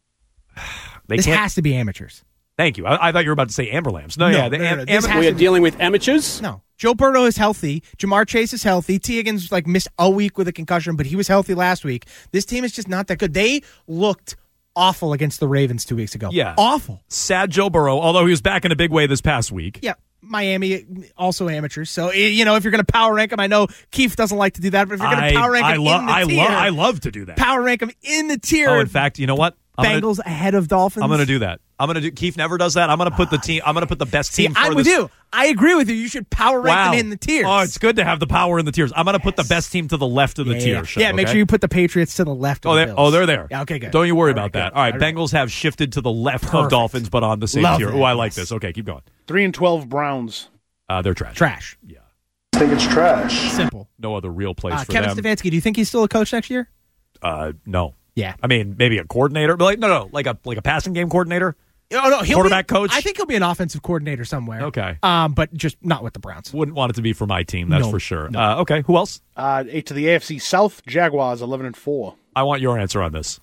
They This can't. has to be amateurs. Thank you. I, I thought you were about to say Amber Lamps. No, No, yeah. The no, no, am- no, this am- has We to are be- dealing with amateurs. No. Joe Burrow is healthy. Jamar Chase is healthy. T. Higgins like missed a week with a concussion, but he was healthy last week. This team is just not that good. They looked awful against the Ravens two weeks ago. Yeah. Awful. Sad Joe Burrow, although he was back in a big way this past week. Yeah. Miami, also amateurs. So, you know, if you're going to power rank them, I know Keefe doesn't like to do that, but if you're going I, to power rank I, them lo- in the I, tier, lo- I love to do that. power rank them in the tier. Oh, in fact, you know what? I'm gonna- Bengals ahead of Dolphins. I'm going to do that. I'm going to do. Keith never does that. I'm going to put the team. I'm going to put the best See, team. I'm for with this. you. I agree with you. You should power rank Wow. them in the tiers. Oh, it's good to have the power in the tiers. I'm going to put the Yes. best team to the left of the yeah, tier. yeah. Show, yeah, make okay? sure you put the Patriots to the left of Oh, the they're, Bills. oh, they're there. Yeah, okay, good. Don't you worry All right, about that. good. All right, All right. Bengals have shifted to the left of Perfect. Dolphins, but on the same Love tier. that, Oh, I like yes. this. Okay, keep going. Three and twelve Browns. Uh, they're trash. Trash. Yeah. I think it's trash. Simple. No other real place Uh, for Kevin them. Stefanski, do you think he's still a coach next year? Uh, no. Yeah. I mean, maybe a coordinator, but like no, no, like a like a passing game coordinator. Oh, no, he'll Quarterback be, coach? I think he'll be an offensive coordinator somewhere. Okay. Um, but just not with the Browns. Wouldn't want it to be for my team, that's No, for sure. no. Uh, okay, who else? Uh, eight to the A F C South. Jaguars eleven and four. I want your answer on this.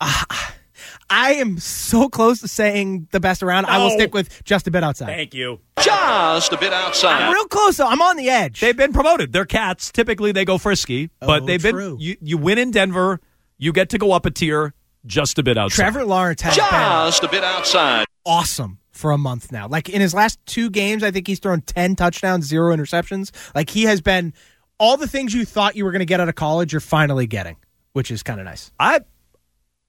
I am so close to saying the best around. I will No. stick with just a bit outside. Thank you. Just a bit outside. I'm real close, though. I'm on the edge. They've been promoted. They're cats. Typically, they go frisky, but Oh, they've true. been. You, you win in Denver, you get to go up a tier, just a bit outside. Trevor Lawrence has been Just a bit outside. awesome for a month now. Like in his last two games, I think he's thrown ten touchdowns, zero interceptions. Like he has been all the things you thought you were going to get out of college, you're finally getting, which is kind of nice. I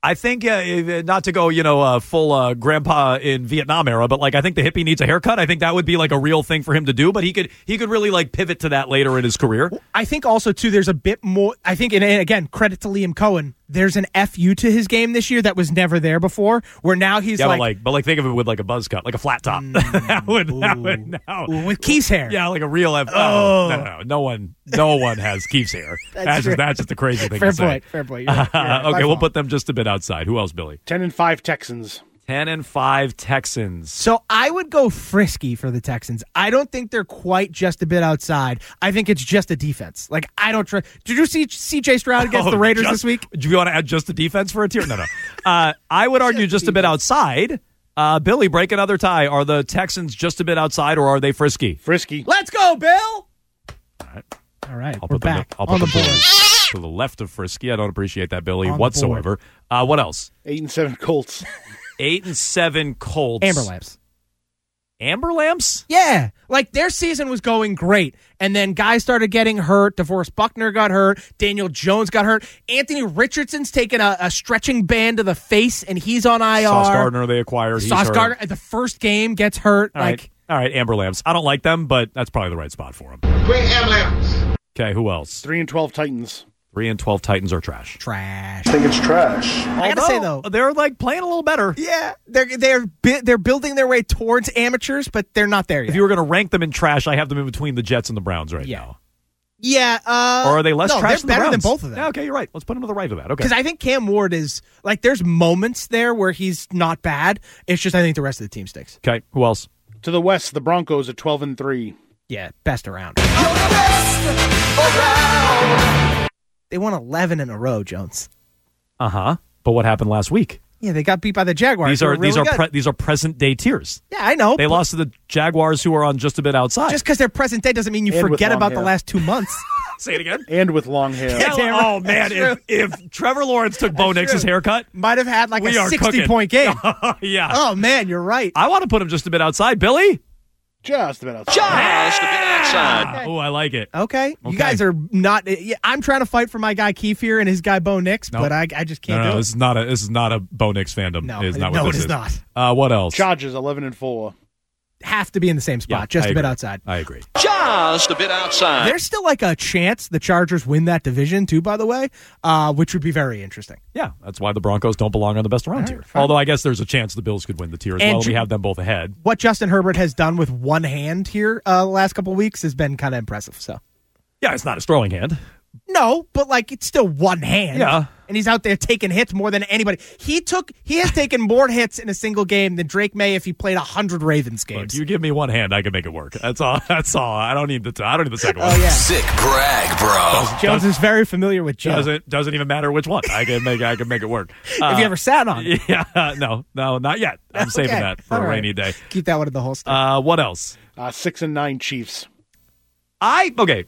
I think, uh, if- not to go, you know, uh, full uh, grandpa in Vietnam era, but like I think the hippie needs a haircut. I think that would be like a real thing for him to do. But he could he could really like pivot to that later in his career. I think also too, there's a bit more. I think, and again, credit to Liam Cohen. There's an F U to his game this year that was never there before. Where now he's yeah, like, but like, but like think of it with like a buzz cut, like a flat top. that would that would now ooh, with Keith's hair. Yeah, like a real F. Oh. Oh, no, no, no, no one, no one has Keith's hair. That's that's true. just, that's just a crazy thing Fair to say. point, fair point. You're right, you're right. My okay, we'll fault. put them just a bit outside. Who else, Billy? Ten and five Texans. Ten and five Texans. So I would go frisky for the Texans. I don't think they're quite just a bit outside. I think it's just a defense. Like, I don't trust. Did you see C J Stroud against Oh, the Raiders just- this week? Do you want to add just the defense for a tier? No, no. Uh, I would argue just a bit outside. Uh, Billy, break another tie. Are the Texans just a bit outside, or are they frisky? Frisky. Let's go, Bill. All right. All right, I'll we're put them back to, I'll on put the them board. to, to the left of frisky. I don't appreciate that, Billy, On the whatsoever. Uh, what else? Eight and seven Colts. Eight and seven Colts. Amber Lamps. Amber Lamps? Yeah, like their season was going great, and then guys started getting hurt. DeForest Buckner got hurt. Daniel Jones got hurt. Anthony Richardson's taken a, a stretching band to the face, and he's on I R. Sauce Gardner they acquired. He's Sauce hurt. Gardner at the first game gets hurt. All like right. All right, Amber Lamps. I don't like them, but that's probably the right spot for them. Bring Amber Lamps. Okay, who else? Three and twelve Titans. Three and twelve Titans are trash. trash. I think it's trash. I gotta say though, they're like playing a little better. yeah, they're they're bi- they're building their way towards amateurs, but they're not there yet. If you were going to rank them in trash, I have them in between the Jets and the Browns right Yeah. now. yeah, uh, Or are they less no, trash they're than the better than Browns? both of them. Yeah, okay, you're right. Let's put them to the right of that. Okay. Because I think Cam Ward is like, there's moments there where he's not bad. It's just I think the rest of the team stinks. Okay, who else? To the west, the Broncos are twelve and three. Yeah, best around. They won eleven in a row, Jones. Uh huh. But what happened last week? Yeah, they got beat by the Jaguars. These who are were really these are good. pre- these are present day tiers. yeah, I know. They but lost to the Jaguars, who are on just a bit outside. just because they're present day doesn't mean you And with forget long about the hair. last two months. Say it again. And with long hair. Yeah, oh man, if, if Trevor Lawrence took Bo Nix's true. haircut, Might have had like we a are sixty-point cooking. game. yeah. Oh, man, you're right. I want to put him just a bit outside. Billy. Just about outside. Just a bit outside. Oh, I like it. Okay. Okay. You guys are not. Yeah, I'm trying to fight for my guy Keith here and his guy Bo Nix, Nope. but I, I just No, can't no, do this it. is not a this is not a Bo Nix fandom. No, it is not no, what it this is not. Uh, what else? Chargers eleven and four. Have to be in the same spot, Yeah, just I a bit agree. outside. I agree. Just a bit outside. There's still like a chance the Chargers win that division too, by the way, uh, which would be very interesting. Yeah, that's why the Broncos don't belong on the best around All tier. right, fine. Although I guess there's a chance the Bills could win the tier as And well. Ju- We have them both ahead. What Justin Herbert has done with one hand here uh, the last couple of weeks has been kind of impressive. So Yeah, it's not his throwing hand. no, but like it's still one hand. Yeah. And he's out there taking hits more than anybody. He took he has taken more hits in a single game than Drake May if he played a hundred Ravens Look, games. you give me one hand, I can make it work. That's all. That's all. I don't need the. T- I don't need the second Oh one. yeah. Sick brag, bro. Jones is very familiar with Joe. Doesn't doesn't even matter which one. I can make. I can make it work. If you ever sat on it. Yeah. No. No. Not yet. I'm saving Okay. that for All a right. rainy day. Keep that one in the holster. Uh, what else? Uh, six and nine Chiefs. I okay.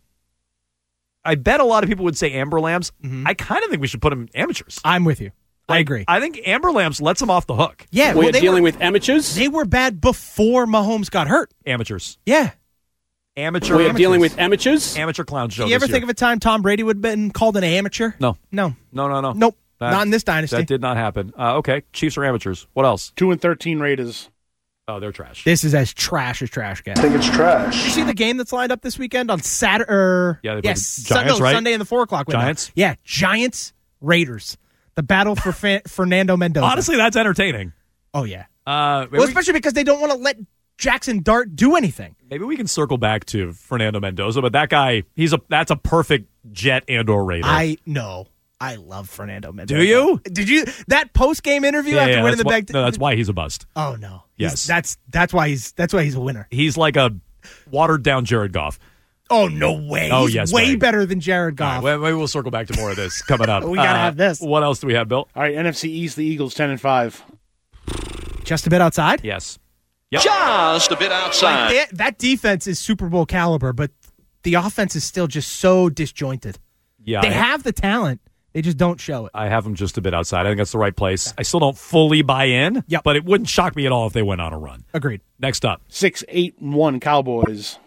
I bet a lot of people would say Amber Lamps. Mm-hmm. I kind of think we should put them amateurs. I'm with you. I Like, agree. I think Amber Lamps lets them off the hook. Yeah, We're well, they dealing were, with amateurs. they were bad before Mahomes got hurt. Amateurs. Yeah. Amateur. We're amateurs. dealing with amateurs. amateur clown show. Do you ever this think year. of a time Tom Brady would have been called an amateur? No. No. No. No. No. Nope. That- Not in this dynasty. That did not happen. Uh, okay. Chiefs are amateurs. What else? Two and thirteen Raiders. Oh, they're trash. This is as trash as trash gets. I think it's Did you trash. see the game that's lined up this weekend on Saturday? Er, Yeah, they played yes, the Giants, Sun- no, right? Sunday in the four o'clock window. Giants? Yeah, Giants, Raiders. The battle for Fa- Fernando Mendoza. Honestly, that's entertaining. oh yeah. Uh, maybe, Well, we, especially because they don't want to let Jackson Dart do anything. maybe we can circle back to Fernando Mendoza, but that guy, he's a that's a perfect Jet and or Raider. I know. I love Fernando Mendoza. Do you? Did you that post game interview yeah, after yeah, winning that's the why, big? no, that's why he's a bust. Oh no. He's- Yes. That's that's why he's that's why he's a winner. He's like a watered down Jared Goff. Oh no way. Oh, he's yes, way Greg. better than Jared All Goff. right, well, maybe we'll circle back to more of this coming up. We gotta Uh, have this. What else do we have, Bill? All right, N F C East, the Eagles ten and five. Just a bit outside. Yes. Yep. Just a bit outside. Like, that, that defense is Super Bowl caliber, but the offense is still just so disjointed. Yeah. They I, have the talent, they just don't show it. I have them just a bit outside. I think that's the right place. I still don't fully buy in, Yep. but it wouldn't shock me at all if they went on a run. Agreed. Next up, Six, eight, and one Cowboys.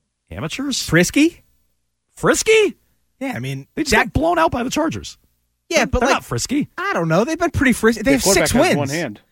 amateurs? Frisky? Frisky? Yeah, I mean, They just Dak, got blown out by the Chargers. Yeah, but They're like not frisky. I don't know. They've been pretty frisky. They The have six quarterback has wins. one hand.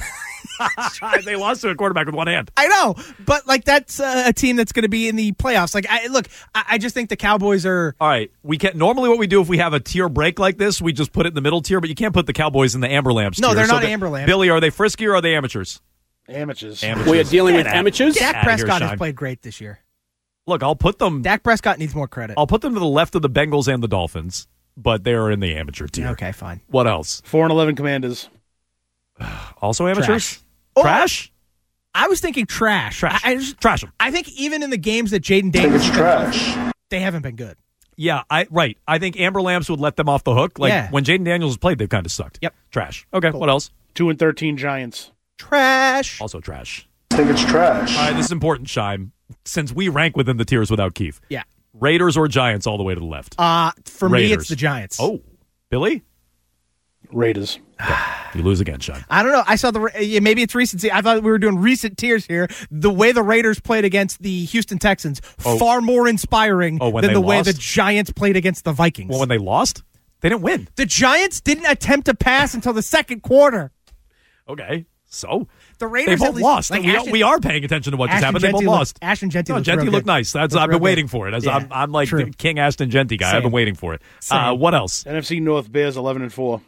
They lost to a quarterback with one hand. I know, but like that's uh, a team that's going to be in the playoffs. Like, I look, I, I just think the Cowboys are. All right, we can normally what we do if we have a tier break like this, we just put it in the middle tier, but you can't put the Cowboys in the Amber Lamps. No, tier. they're So not the- Amber Lamps. Billy, are they frisky or are they amateurs? Amateurs. Amateurs. We are dealing with Get out. amateurs. Get Dak outta here, Prescott has Shine. played great this year. Look, I'll put them. Dak Prescott needs more credit. I'll put them to the left of the Bengals and the Dolphins, but they are in the amateur tier. Okay, fine. What else? Four and eleven Commanders. Also amateurs. Trash. Trash. I was thinking trash. Trash. I, I just, Trash them. I think even in the games that Jaden I think Daniels it's has been trash. playing, they haven't been good. Yeah, I right. I think Amber Lamps would let them off the hook. Like Yeah. when Jaden Daniels played, they've kind of sucked. Yep. Trash. Okay. Cool. What else? Two and thirteen Giants. Trash. Also trash. I think it's trash. All right, this is important, Shime. Since we rank within the tiers without Keith. Yeah. Raiders or Giants all the way to the left? Uh, for me, Raiders. it's the Giants. Oh, Billy? Raiders. You lose again, Shime. I don't know. I saw the Ra- yeah, maybe it's recency. I thought we were doing recent tiers here. The way the Raiders played against the Houston Texans, Oh. far more inspiring Oh, when than they the way lost? the Giants played against the Vikings. Well, when they lost, they didn't win. the Giants didn't attempt to pass until the second quarter. Okay, so The Raiders they at both least- lost. like we, Ashton- we are paying attention to what just Ashton happened. They both Genty looked- lost. Ashton Genty no, looked Genty real looked good. nice. That's Looked I've been real waiting good. for it. As Yeah. I'm, I'm like True. the King Ashton Genty guy. I've Same. been waiting for it. Same. Uh, what else? N F C North Bears eleven and four.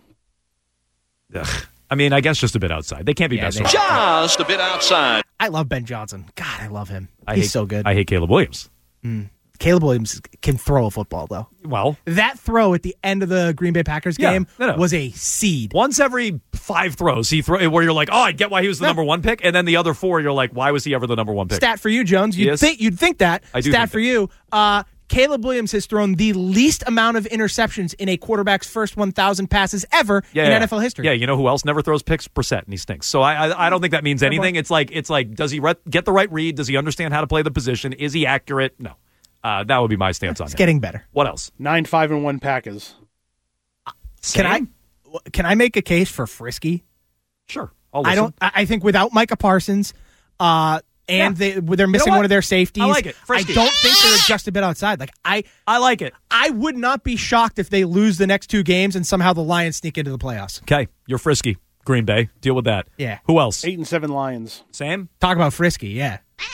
Ugh. I mean, I guess just a bit outside. They can't be Yeah, best. they- of all. Just a bit outside. I love Ben Johnson. God, I love him. I He's hate, so good. I hate Caleb Williams. Caleb Williams can throw a football, though. Well, That throw at the end of the Green Bay Packers Yeah, game no, no. was a seed. once every five throws, he throw where you're like, oh, I get why he was the No. number one pick, and then the other four, you're like, why was he ever the number one pick? Stat for you, Jones. You'd Yes. think you'd think that. I do Stat think for that. you. Uh, Caleb Williams has thrown the least amount of interceptions in a quarterback's first one thousand passes ever Yeah, in yeah. N F L history. Yeah, you know who else never throws picks? Brissett, and he stinks. So I, I, I don't think that means anything. It's like, it's like, does he re- get the right read? Does he understand how to play the position? Is he accurate? No. Uh, that would be my stance on It's it. getting better. What else? Nine five and one Packers. Can I Same? can I make a case for Frisky? Sure. I'll I listen. don't. I I think without Micah Parsons, uh, and Yeah. they they're missing what? one of their safeties. I like it. I Frisky. don't think they're just a bit outside. Like I, I like it. I would not be shocked if they lose the next two games and somehow the Lions sneak into the playoffs. Okay, you're frisky. Green Bay. Deal with that. Yeah. Who else? Eight and seven Lions. Sam? Talk about Frisky. Yeah.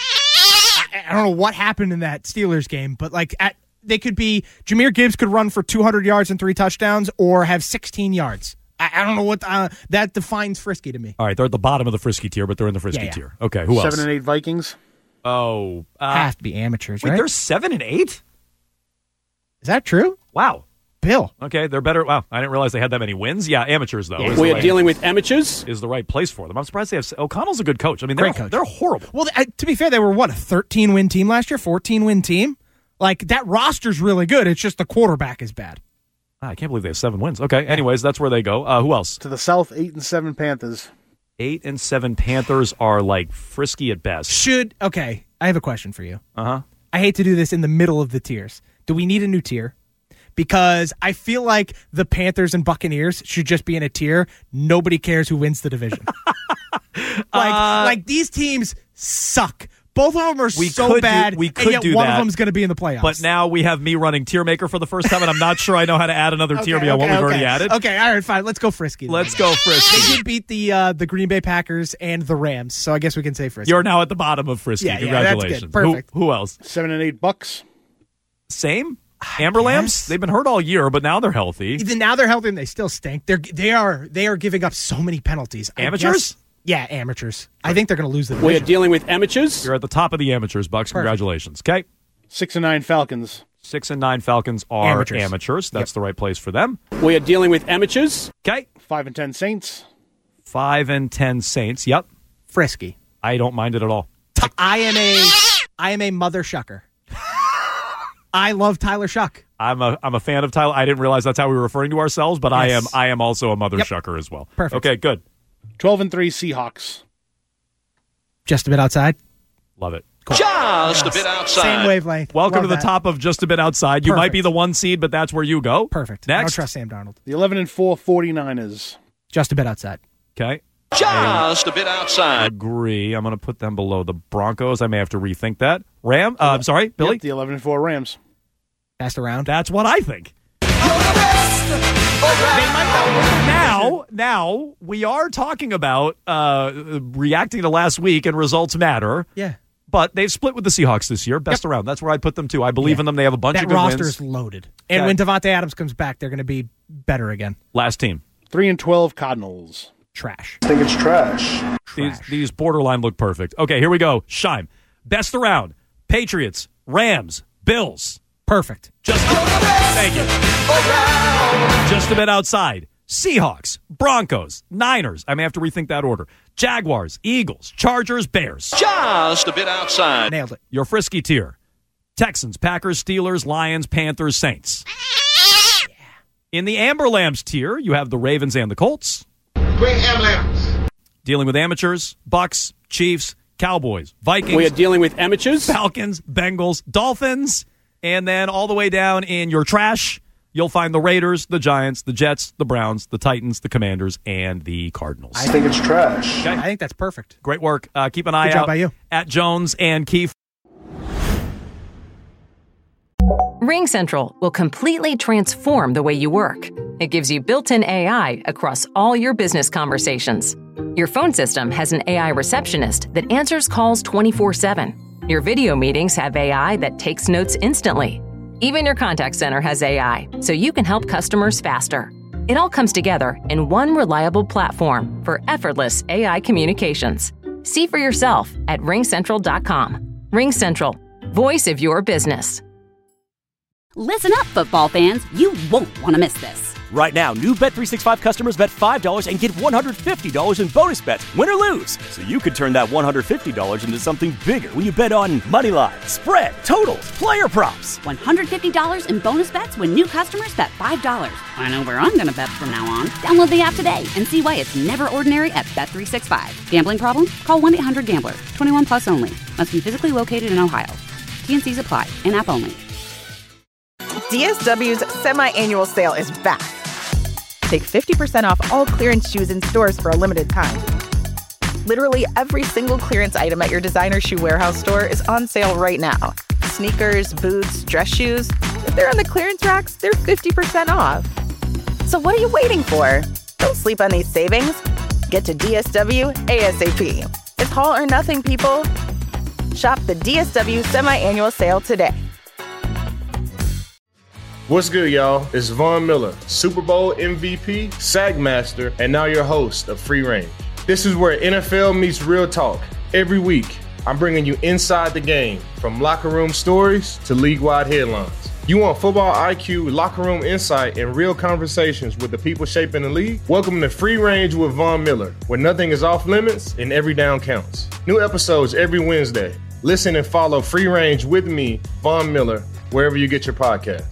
I, I don't know what happened in that Steelers game, but like at they could be Jahmyr Gibbs could run for two hundred yards and three touchdowns, or have sixteen yards. I, I don't know what uh, that defines Frisky to me. All right, they're at the bottom of the frisky tier, but they're in the frisky Yeah, yeah. tier. Okay, who else? Seven and eight Vikings. Oh, uh, Have to be amateurs, wait, right? they're seven and eight. Is that true? Wow. Bill. Okay, they're better. Wow, I didn't realize they had that many wins. Yeah, amateurs though. is We the are right- dealing with amateurs. is the right place for them. I'm surprised they have. O'Connell's a good coach. I mean, they're Great coach. they're horrible. Well, uh, to be fair, they were what a thirteen win team last year, fourteen win team. Like that roster's really good. It's just the quarterback is bad. Ah, I can't believe they have seven wins. Okay, anyways, that's where they go. Uh, who else? To the south, eight and seven Panthers. Eight and seven Panthers are like frisky at best. Should okay. I have a question for you. Uh huh. I hate to do this in the middle of the tiers. Do we need a new tier? Because I feel like the Panthers and Buccaneers should just be in a tier. Nobody cares who wins the division. like, Uh, like these teams suck. Both of them are We so could do- bad, we could and yet do one that. of them's going to be in the playoffs. But now we have me running tier maker for the first time, and I'm not sure I know how to add another tier beyond what we've already added. Okay, all right, fine. Let's go Frisky. then. Let's go They frisky. did beat the uh, the Green Bay Packers and the Rams, so I guess we can say Frisky. You're now at the bottom of frisky. Yeah, yeah, that's good. Congratulations. Perfect. Who, who else? Seven and eight Bucks. Same. Amber Lambs. guess. They've been hurt all year, but now they're healthy. Even now they're healthy and they still stink. They're they are they are giving up so many penalties. I Amateurs? guess- yeah, amateurs. I think they're going to lose the We are division. dealing with amateurs. You're at the top of the amateurs, Bucks. Perfect. Congratulations. Okay. Six and nine Falcons. Six and nine Falcons are Amateurs. amateurs. That's the right place for them. We are dealing with amateurs. Okay. Five and ten Saints. Five and ten Saints. Yep. Frisky. I don't mind it at all. I am a I am a mother shucker. I love Tyler Shuck. I'm a I'm a fan of Tyler. I didn't realize that's how we were referring to ourselves, but I am Yes. I am also a mother Yep. shucker as well. Perfect. Okay, good. Twelve and three Seahawks. Just a bit outside. Love it. Just a bit outside. Same wavelength. Welcome Love to the that. top of just a bit outside. You might Perfect. be the one seed, but that's where you go. Perfect. I don't Next. trust Sam Darnold. The eleven and four 49ers. Just a bit outside. Okay. Just a bit outside. Agree. I'm going to put them below the Broncos. I may have to rethink that. Ram. Uh, I'm sorry, Billy. Yep, the eleven and four Rams. Passed around. That's what I think. They Now, now we are talking about uh, reacting to last week, and results matter. Yeah. But they've split with the Seahawks this year. Best yep. around. That's where I'd put them, too. I believe yeah. in them. They have a bunch that of good wins. That wins. roster's loaded. And okay. when Devontae Adams comes back, they're going to be better again. Last team. three and twelve Cardinals. Trash. I think it's trash. These, these borderline look perfect. Okay, here we go. Shime. Best around. Patriots, Rams, Bills. Perfect. Just thank you. Just a bit outside. Seahawks, Broncos, Niners. I may have to rethink that order. Jaguars, Eagles, Chargers, Bears. Just a bit outside. Nailed it. Your frisky tier. Texans, Packers, Steelers, Lions, Panthers, Saints. Yeah. In the Amber Lambs tier, you have the Ravens and the Colts. Bring Amber Lambs. Dealing with amateurs, Bucks, Chiefs, Cowboys, Vikings. We are dealing with amateurs. Falcons, Bengals, Dolphins. And then all the way down in your trash, you'll find the Raiders, the Giants, the Jets, the Browns, the Titans, the Commanders, and the Cardinals. I think it's trash. Okay. I think that's perfect. Great work. Uh, keep an eye Good job out by you. at Jones and Keefe. RingCentral will completely transform the way you work. It gives you built-in A I across all your business conversations. Your phone system has an A I receptionist that answers calls twenty-four seven. Your video meetings have A I that takes notes instantly. Even your contact center has A I, so you can help customers faster. It all comes together in one reliable platform for effortless A I communications. See for yourself at ring central dot com. RingCentral, voice of your business. Listen up, football fans. You won't want to miss this. Right now, new Bet three sixty-five customers bet five dollars and get one hundred fifty dollars in bonus bets, win or lose. So you could turn that one hundred fifty dollars into something bigger when you bet on money line, spread, totals, player props. one hundred fifty dollars in bonus bets when new customers bet five dollars. I know where I'm going to bet from now on. Download the app today and see why it's never ordinary at Bet three sixty-five. Gambling problem? Call one eight hundred gambler. twenty-one plus only. Must be physically located in Ohio. T and C's apply. In-app only. D S W's semi-annual sale is back. Take fifty percent off all clearance shoes in stores for a limited time. Literally every single clearance item at your designer shoe warehouse store is on sale right now. Sneakers, boots, dress shoes. If they're on the clearance racks, they're fifty percent off. So what are you waiting for? Don't sleep on these savings. Get to D S W ASAP. It's all or nothing, people. Shop the D S W semi-annual sale today. What's good, y'all? It's Von Miller, Super Bowl M V P, Sack Master, and now your host of Free Range. This is where N F L meets real talk. Every week, I'm bringing you inside the game, from locker room stories to league-wide headlines. You want football I Q, locker room insight, and real conversations with the people shaping the league? Welcome to Free Range with Von Miller, where nothing is off limits and every down counts. New episodes every Wednesday. Listen and follow Free Range with me, Von Miller, wherever you get your podcasts.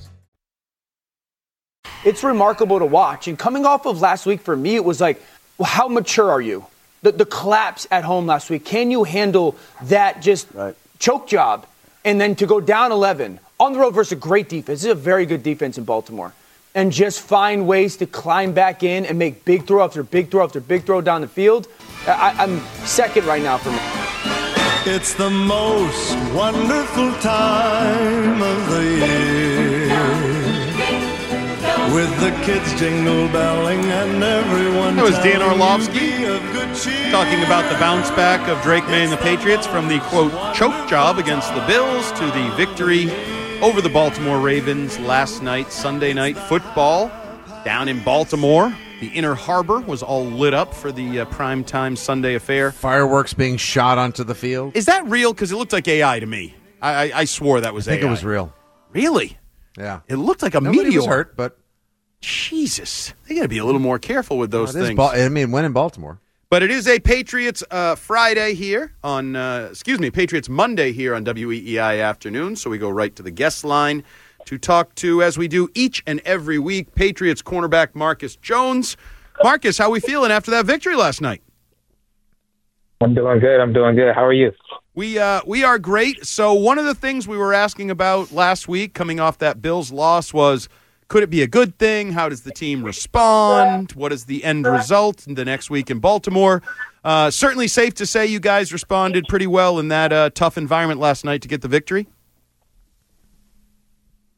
It's remarkable to watch. And coming off of last week, for me, it was like, well, how mature are you? The, the collapse at home last week. Can you handle that just right. choke job? And then to go down eleven on the road versus a great defense. This is a very good defense in Baltimore. And just find ways to climb back in and make big throw after big throw after big throw down the field. I, I'm second right now for me. It's the most wonderful time of the year. With the kids jingle belling and everyone. That was Dan Orlovsky talking about the bounce back of Drake May and the Patriots from the, quote, choke job against the Bills to the victory over the Baltimore Ravens last night, Sunday night football down in Baltimore. The Inner Harbor was all lit up for the uh, primetime Sunday affair. Fireworks being shot onto the field. Is that real? Because it looked like A I to me. I, I, I swore that was A I. I think it was real. Really? Yeah. It looked like a Nobody meteor. was hurt, but Jesus, they got to be a little more careful with those well, things. Ba- I mean, when in Baltimore. But it is a Patriots uh, Friday here on, uh, excuse me, Patriots Monday here on W E E I Afternoon. So we go right to the guest line to talk to, as we do each and every week, Patriots cornerback Marcus Jones. Marcus, how we feeling after that victory last night? I'm doing good. I'm doing good. How are you? We uh, we are great. So one of the things we were asking about last week, coming off that Bills loss, was could it be a good thing? How does the team respond? What is the end result the next week in Baltimore? Uh, certainly safe to say you guys responded pretty well in that uh, tough environment last night to get the victory.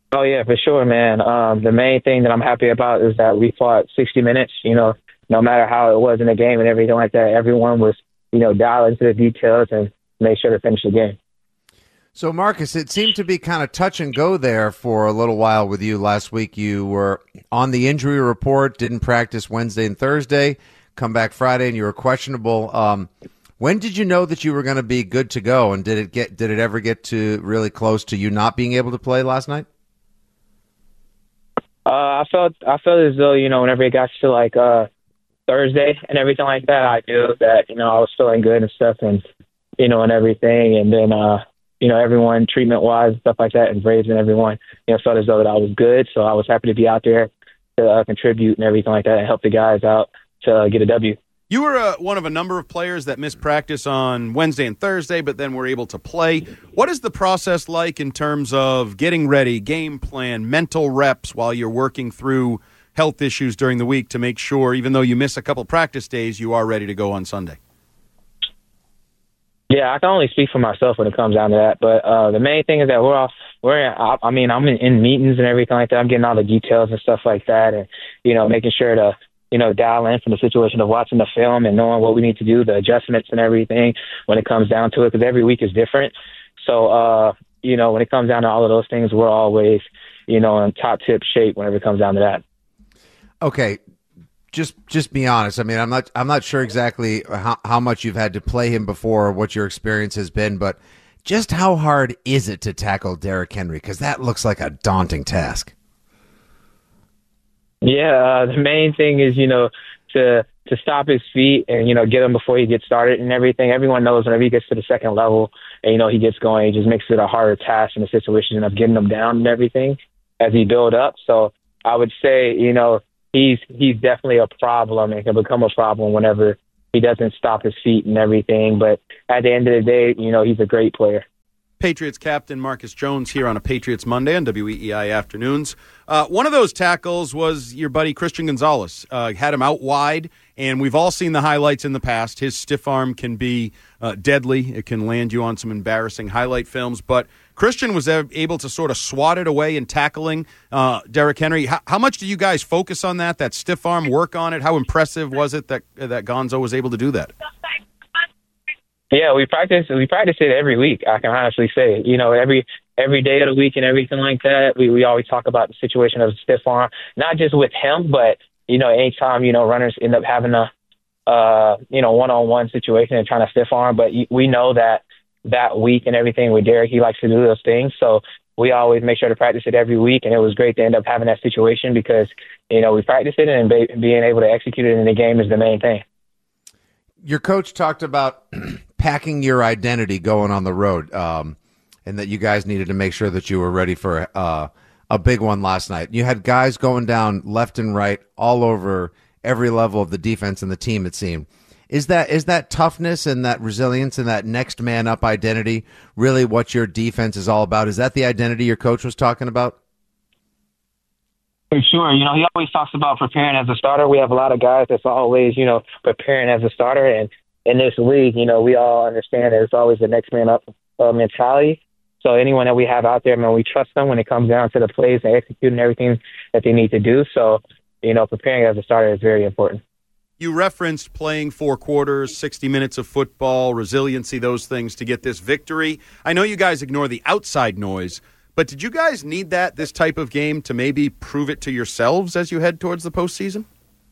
Oh, yeah, for sure, man. Um, the main thing that I'm happy about is that we fought sixty minutes, you know, no matter how it was in the game and everything like that. Everyone was, you know, dialed into the details and made sure to finish the game. So, Marcus, it seemed to be kind of touch and go there for a little while with you last week. You were on the injury report, didn't practice Wednesday and Thursday, come back Friday, and you were questionable. Um, when did you know that you were going to be good to go, and did it get did it ever get to really close to you not being able to play last night? Uh, I felt I felt as though, you know, whenever it got to like uh, Thursday and everything like that, I knew that, you know, I was feeling good and stuff, and you know, and everything, and then uh, you know, everyone treatment wise, stuff like that, and Braves and everyone, you know, felt as though that I was good. So I was happy to be out there to uh, contribute and everything like that, and help the guys out to uh, get a W. You were uh, one of a number of players that missed practice on Wednesday and Thursday, but then were able to play. What is the process like in terms of getting ready, game plan, mental reps while you're working through health issues during the week to make sure, even though you miss a couple practice days, you are ready to go on Sunday? Yeah, I can only speak for myself when it comes down to that. But uh, the main thing is that we're off. We're. In, I, I mean, I'm in, in meetings and everything like that. I'm getting all the details and stuff like that, and you know, making sure to, you know, dial in from the situation of watching the film and knowing what we need to do, the adjustments and everything when it comes down to it, because every week is different. So, uh, you know, when it comes down to all of those things, we're always, you know, in top tip shape whenever it comes down to that. Okay. Just just be honest. I mean, I'm not I'm not sure exactly how, how much you've had to play him before or what your experience has been, but just how hard is it to tackle Derrick Henry? Because that looks like a daunting task. Yeah, uh, the main thing is, you know, to to stop his feet and, you know, get him before he gets started and everything. Everyone knows whenever he gets to the second level and, you know, he gets going, he just makes it a harder task in the situation of getting him down and everything as he build up. So I would say, you know, he's he's definitely a problem and can become a problem whenever he doesn't stop his feet and everything. But at the end of the day, you know, he's a great player. Patriots captain Marcus Jones here on a Patriots Monday on W E E I Afternoons. Uh, one of those tackles was your buddy Christian Gonzalez. Uh, had him out wide, and we've all seen the highlights in the past. His stiff arm can be uh, deadly. It can land you on some embarrassing highlight films, but Christian was able to sort of swat it away in tackling uh, Derrick Henry. How, how much do you guys focus on that, that stiff arm, work on it? How impressive was it that, that Gonzo was able to do that? Yeah, we practice. We practice it every week. I can honestly say, you know, every every day of the week and everything like that. We we always talk about the situation of stiff arm, not just with him, but you know, anytime you know runners end up having a uh you know one on one situation and trying to stiff arm. But we know that that week and everything with Derrick, he likes to do those things. So we always make sure to practice it every week, and it was great to end up having that situation because you know we practiced it and be, being able to execute it in the game is the main thing. Your coach talked about packing your identity going on the road, um, and that you guys needed to make sure that you were ready for uh, a big one last night. You had guys going down left and right all over every level of the defense and the team, it seemed. Is that is that toughness and that resilience and that next man up identity really what your defense is all about? Is that the identity your coach was talking about? For sure. You know, he always talks about preparing as a starter. We have a lot of guys that's always, you know, preparing as a starter. And in this league, you know, we all understand that it's always the next man up uh, mentality. So anyone that we have out there, man, we trust them when it comes down to the plays and executing everything that they need to do. So, you know, preparing as a starter is very important. You referenced playing four quarters, sixty minutes of football, resiliency, those things to get this victory. I know you guys ignore the outside noise, but did you guys need that, this type of game, to maybe prove it to yourselves as you head towards the postseason?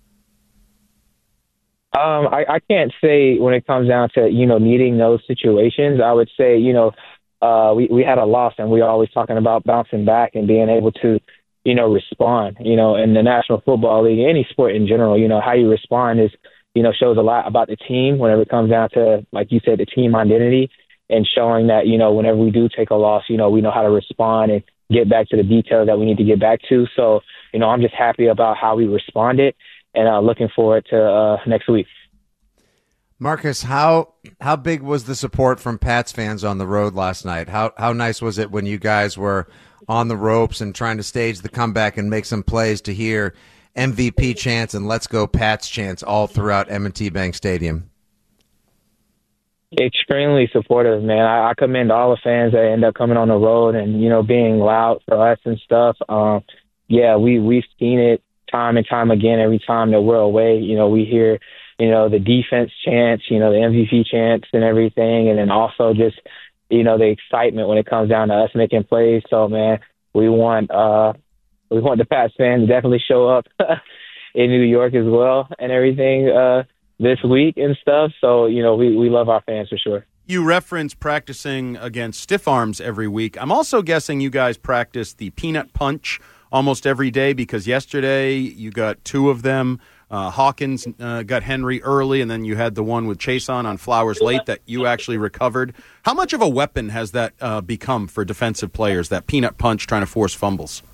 Um, I, I can't say when it comes down to, you know, needing those situations. I would say, you know, uh, we, we had a loss, and we're always talking about bouncing back and being able to, you know, respond. You know, in the National Football League, any sport in general, you know, how you respond is, you know, shows a lot about the team whenever it comes down to, like you said, the team identity. And showing that, you know, whenever we do take a loss, you know, we know how to respond and get back to the details that we need to get back to. So, you know, I'm just happy about how we responded and uh, looking forward to uh, next week. Marcus, how how big was the support from Pats fans on the road last night? How how nice was it when you guys were on the ropes and trying to stage the comeback and make some plays to hear M V P chants and Let's Go Pats chants all throughout M and T Bank Stadium? Extremely supportive, man. I, I commend all the fans that end up coming on the road and, you know, being loud for us and stuff. Um, yeah, we, we've seen it time and time again. Every time that we're away, you know, we hear, you know, the defense chants, you know, the M V P chants and everything. And then also just, you know, the excitement when it comes down to us making plays. So, man, we want, uh, we want the Pats fans to definitely show up in New York as well and everything, uh, this week and stuff. So, you know, we, we love our fans for sure. You reference practicing against stiff arms every week. I'm also guessing you guys practice the peanut punch almost every day because yesterday you got two of them. Uh, Hawkins uh, got Henry early, and then you had the one with Chase on on Flowers late that you actually recovered. How much of a weapon has that uh, become for defensive players, that peanut punch trying to force fumbles?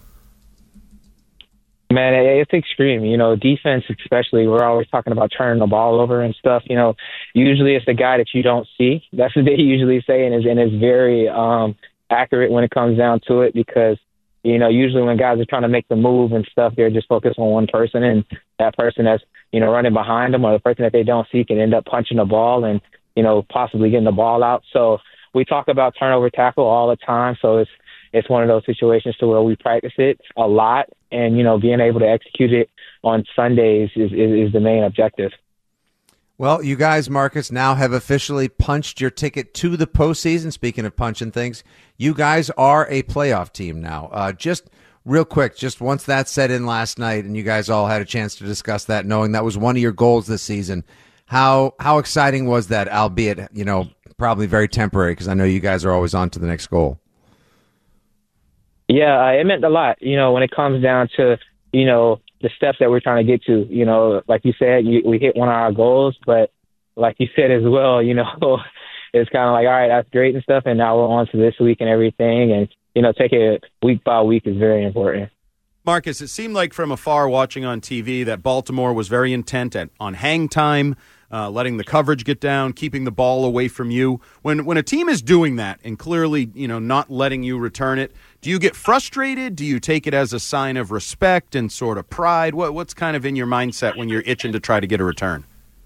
Man, it's extreme. You know, defense especially, we're always talking about turning the ball over and stuff. You know, usually it's the guy that you don't see. That's what they usually say, and it's, and it's very um, accurate when it comes down to it because, you know, usually when guys are trying to make the move and stuff, they're just focused on one person, and that person that's, you know, running behind them or the person that they don't see can end up punching the ball and, you know, possibly getting the ball out. So we talk about turnover tackle all the time, so it's It's one of those situations to where we practice it a lot, and, you know, being able to execute it on Sundays is, is, is the main objective. Well, you guys, Marcus, now have officially punched your ticket to the postseason. Speaking of punching things, you guys are a playoff team now. Uh, just real quick, just once that set in last night and you guys all had a chance to discuss that, knowing that was one of your goals this season, how how exciting was that, albeit, you know, probably very temporary because I know you guys are always on to the next goal. Yeah, uh, it meant a lot, you know, when it comes down to, you know, the steps that we're trying to get to. You know, like you said, you, we hit one of our goals, but like you said as well, you know, it's kind of like, all right, that's great and stuff, and now we're on to this week and everything, and, you know, take it week by week is very important. Marcus, it seemed like from afar watching on T V that Baltimore was very intent at, on hang time, uh, letting the coverage get down, keeping the ball away from you. When when a team is doing that and clearly, you know, not letting you return it, do you get frustrated? Do you take it as a sign of respect and sort of pride? What What's kind of in your mindset when you're itching to try to get a return?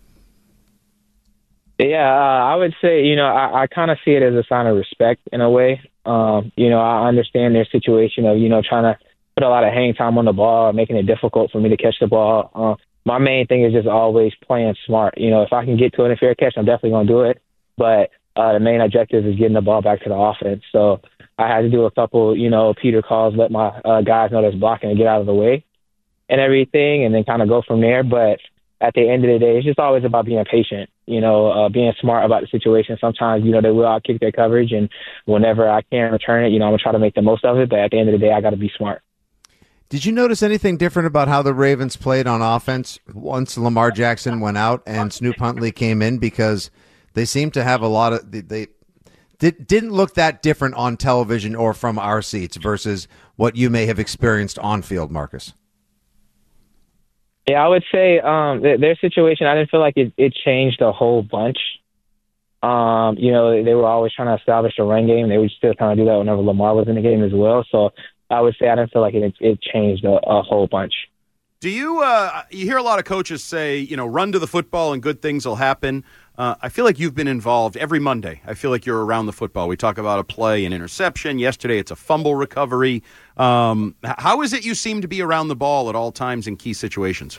Yeah, uh, I would say, you know, I, I kind of see it as a sign of respect in a way. Um, you know, I understand their situation of, you know, trying to put a lot of hang time on the ball, making it difficult for me to catch the ball. Uh, my main thing is just always playing smart. You know, if I can get to it in a fair catch, I'm definitely going to do it. But uh, the main objective is getting the ball back to the offense. So I had to do a couple, you know, Peter calls, let my uh, guys know that's blocking and get out of the way and everything, and then kind of go from there. But at the end of the day, it's just always about being patient, you know, uh, being smart about the situation. Sometimes, you know, they will outkick their coverage, and whenever I can return it, you know, I'm going to try to make the most of it. But at the end of the day, I got to be smart. Did you notice anything different about how the Ravens played on offense once Lamar Jackson went out and Snoop Huntley came in? Because they seem to have a lot of they, they did, didn't look that different on television or from our seats versus what you may have experienced on field, Marcus. Yeah, I would say um, th- their situation, I didn't feel like it, it changed a whole bunch. Um, you know, they were always trying to establish a run game. They were still trying to do that whenever Lamar was in the game as well. So I would say I didn't feel like it, it changed a, a whole bunch. Do you uh, you hear a lot of coaches say, you know, run to the football and good things will happen. Uh, I feel like you've been involved every Monday. I feel like you're around the football. We talk about a play, an interception. Yesterday it's a fumble recovery. Um, how is it you seem to be around the ball at all times in key situations?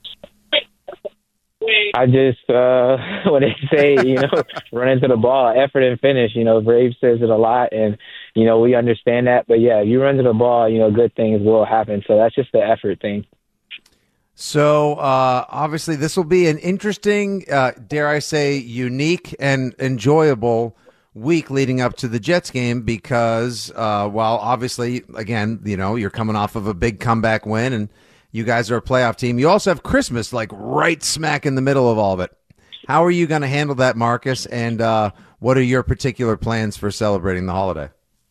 I just, uh, when they say, you know, run into the ball, effort and finish, you know, Brave says it a lot, and, you know, we understand that. But, yeah, if you run to the ball, you know, good things will happen. So that's just the effort thing. So, uh, obviously, this will be an interesting, uh, dare I say, unique and enjoyable week leading up to the Jets game because, uh, while obviously, again, you know, you're coming off of a big comeback win and you guys are a playoff team. You also have Christmas, like, right smack in the middle of all of it. How are you going to handle that, Marcus? And uh, what are your particular plans for celebrating the holiday?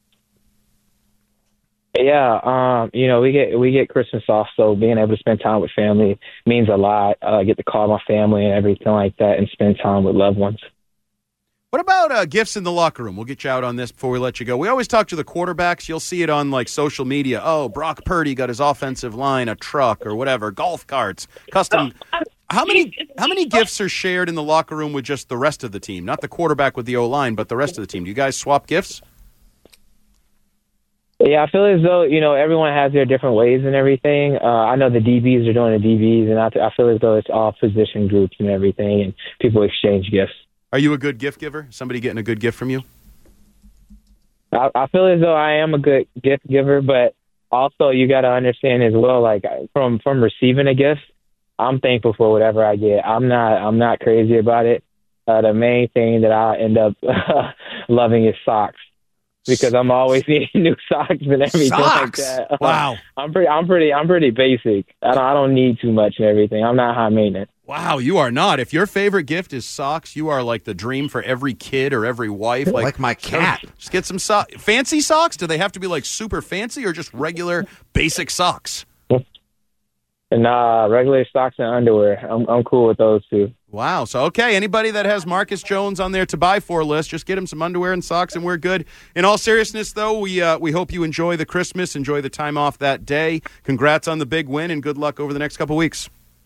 Yeah, um, you know, we get we get Christmas off, so being able to spend time with family means a lot. Uh, get to call my family and everything like that and spend time with loved ones. What about uh, gifts in the locker room? We'll get you out on this before we let you go. We always talk to the quarterbacks. You'll see it on, like, social media. Oh, Brock Purdy got his offensive line a truck or whatever, golf carts, custom. How many how many gifts are shared in the locker room with just the rest of the team? Not the quarterback with the O-line, but the rest of the team. Do you guys swap gifts? Yeah, I feel as though, you know, everyone has their different ways and everything. Uh, I know the D Bs are doing the D Bs, and I, I feel as though it's all position groups and everything, and people exchange gifts. Are you a good gift giver? Somebody getting a good gift from you? I, I feel as though I am a good gift giver, but also you got to understand as well, like from, from receiving a gift, I'm thankful for whatever I get. I'm not I'm not crazy about it. Uh, the main thing that I end up loving is socks. Because I'm always needing new socks and everything socks? like that. Wow. I'm pretty, I'm pretty, I'm pretty basic. I don't, I don't need too much and everything. I'm not high maintenance. Wow, you are not. If your favorite gift is socks, you are like the dream for every kid or every wife. Like, Like my cat. Just get some socks. Fancy socks? Do they have to be like super fancy or just regular basic socks? And uh, regular socks and underwear. I'm, I'm cool with those two. Wow. So, okay, anybody that has Marcus Jones on their to-buy-for list, just get him some underwear and socks, and we're good. In all seriousness, though, we uh, we hope you enjoy the Christmas, enjoy the time off that day. Congrats on the big win, and good luck over the next couple weeks.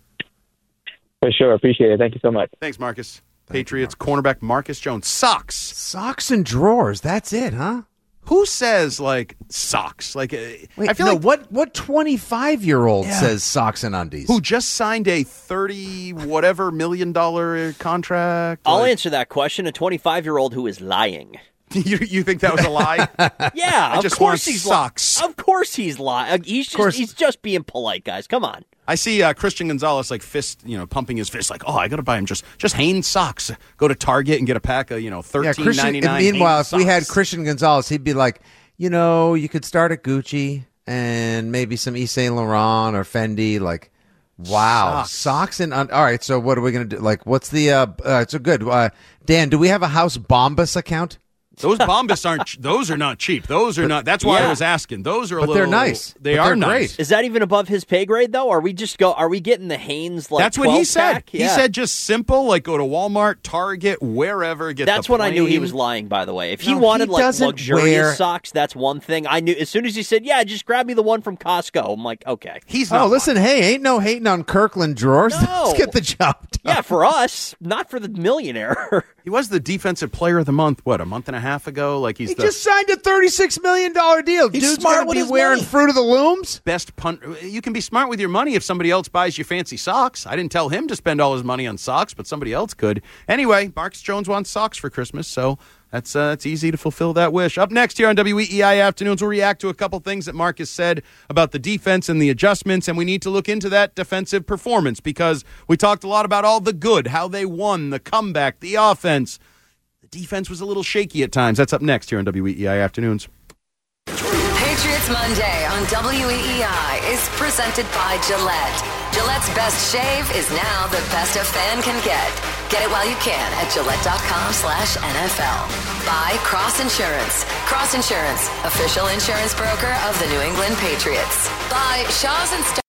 For sure. Appreciate it. Thank you so much. Thanks, Marcus. Patriots cornerback Marcus Jones. Socks. Socks and drawers. That's it, huh? Who says, like, socks? Like, uh, Wait, I feel no, like what what twenty-five-year-old Yeah. says socks and undies? who just signed a thirty whatever million dollar contract. I'll Like, answer that question. A twenty-five-year-old who is lying. you you think that was a lie? Yeah, I of just course want he's socks. Li- of course he's lying. He's just course. he's just being polite, guys. Come on. I see uh, Christian Gonzalez like fist, you know, pumping his fist, like, oh, I got to buy him just just Hanes socks. Go to Target and get a pack of, you know, yeah, thirteen Christian. ninety nine. And meanwhile, if we had Christian Gonzalez, he'd be like, you know, you could start at Gucci and maybe some Yves Saint Laurent or Fendi. Like, wow, Socks. socks, and un- all right. So what are we gonna do? Like, what's the? Uh, uh, so good, uh, Dan. Do we have a House Bombas account? Those Bombas aren't. ch- Those are not cheap. Those are not. That's why Yeah. I was asking. Those are a But little. they're nice. They But are they're nice. great. Is that even above his pay grade though? Are we just go? Are we getting the Hanes like? That's what he said. twelve pack? He Yeah. said just simple, like go to Walmart, Target, wherever. Get. That's the when I knew he plain- was lying, by the way. If he No, he wanted like doesn't luxurious wear- socks, that's one thing. I knew as soon as he said, "Yeah, just grab me the one from Costco." I'm like, okay. He's not. Oh, listen, hey, ain't no hating on Kirkland drawers. No. Let's get the job done. Yeah, for us, not for the millionaire. He was the defensive player of the month. What, a month and a half ago? Like he's He the just signed a thirty-six million dollars deal. He's Dude's smart gonna with be his wearing money. Fruit of the Looms. best punt. You can be smart with your money if somebody else buys you fancy socks. I didn't tell him to spend all his money on socks, but somebody else could. Anyway, Marcus Jones wants socks for Christmas, so that's uh, it's easy to fulfill that wish. Up next here on W E E I Afternoons, we'll react to a couple things that Marcus said about the defense and the adjustments, and we need to look into that defensive performance because we talked a lot about all the good, how they won, the comeback, the offense. The defense was a little shaky at times. That's up next here on W E E I Afternoons. Patriots Monday on W E E I is presented by Gillette. Gillette's best shave is now the best a fan can get. Get it while you can at Gillette.com slash NFL. By Cross Insurance. Cross Insurance, official insurance broker of the New England Patriots. By Shaw's and Star.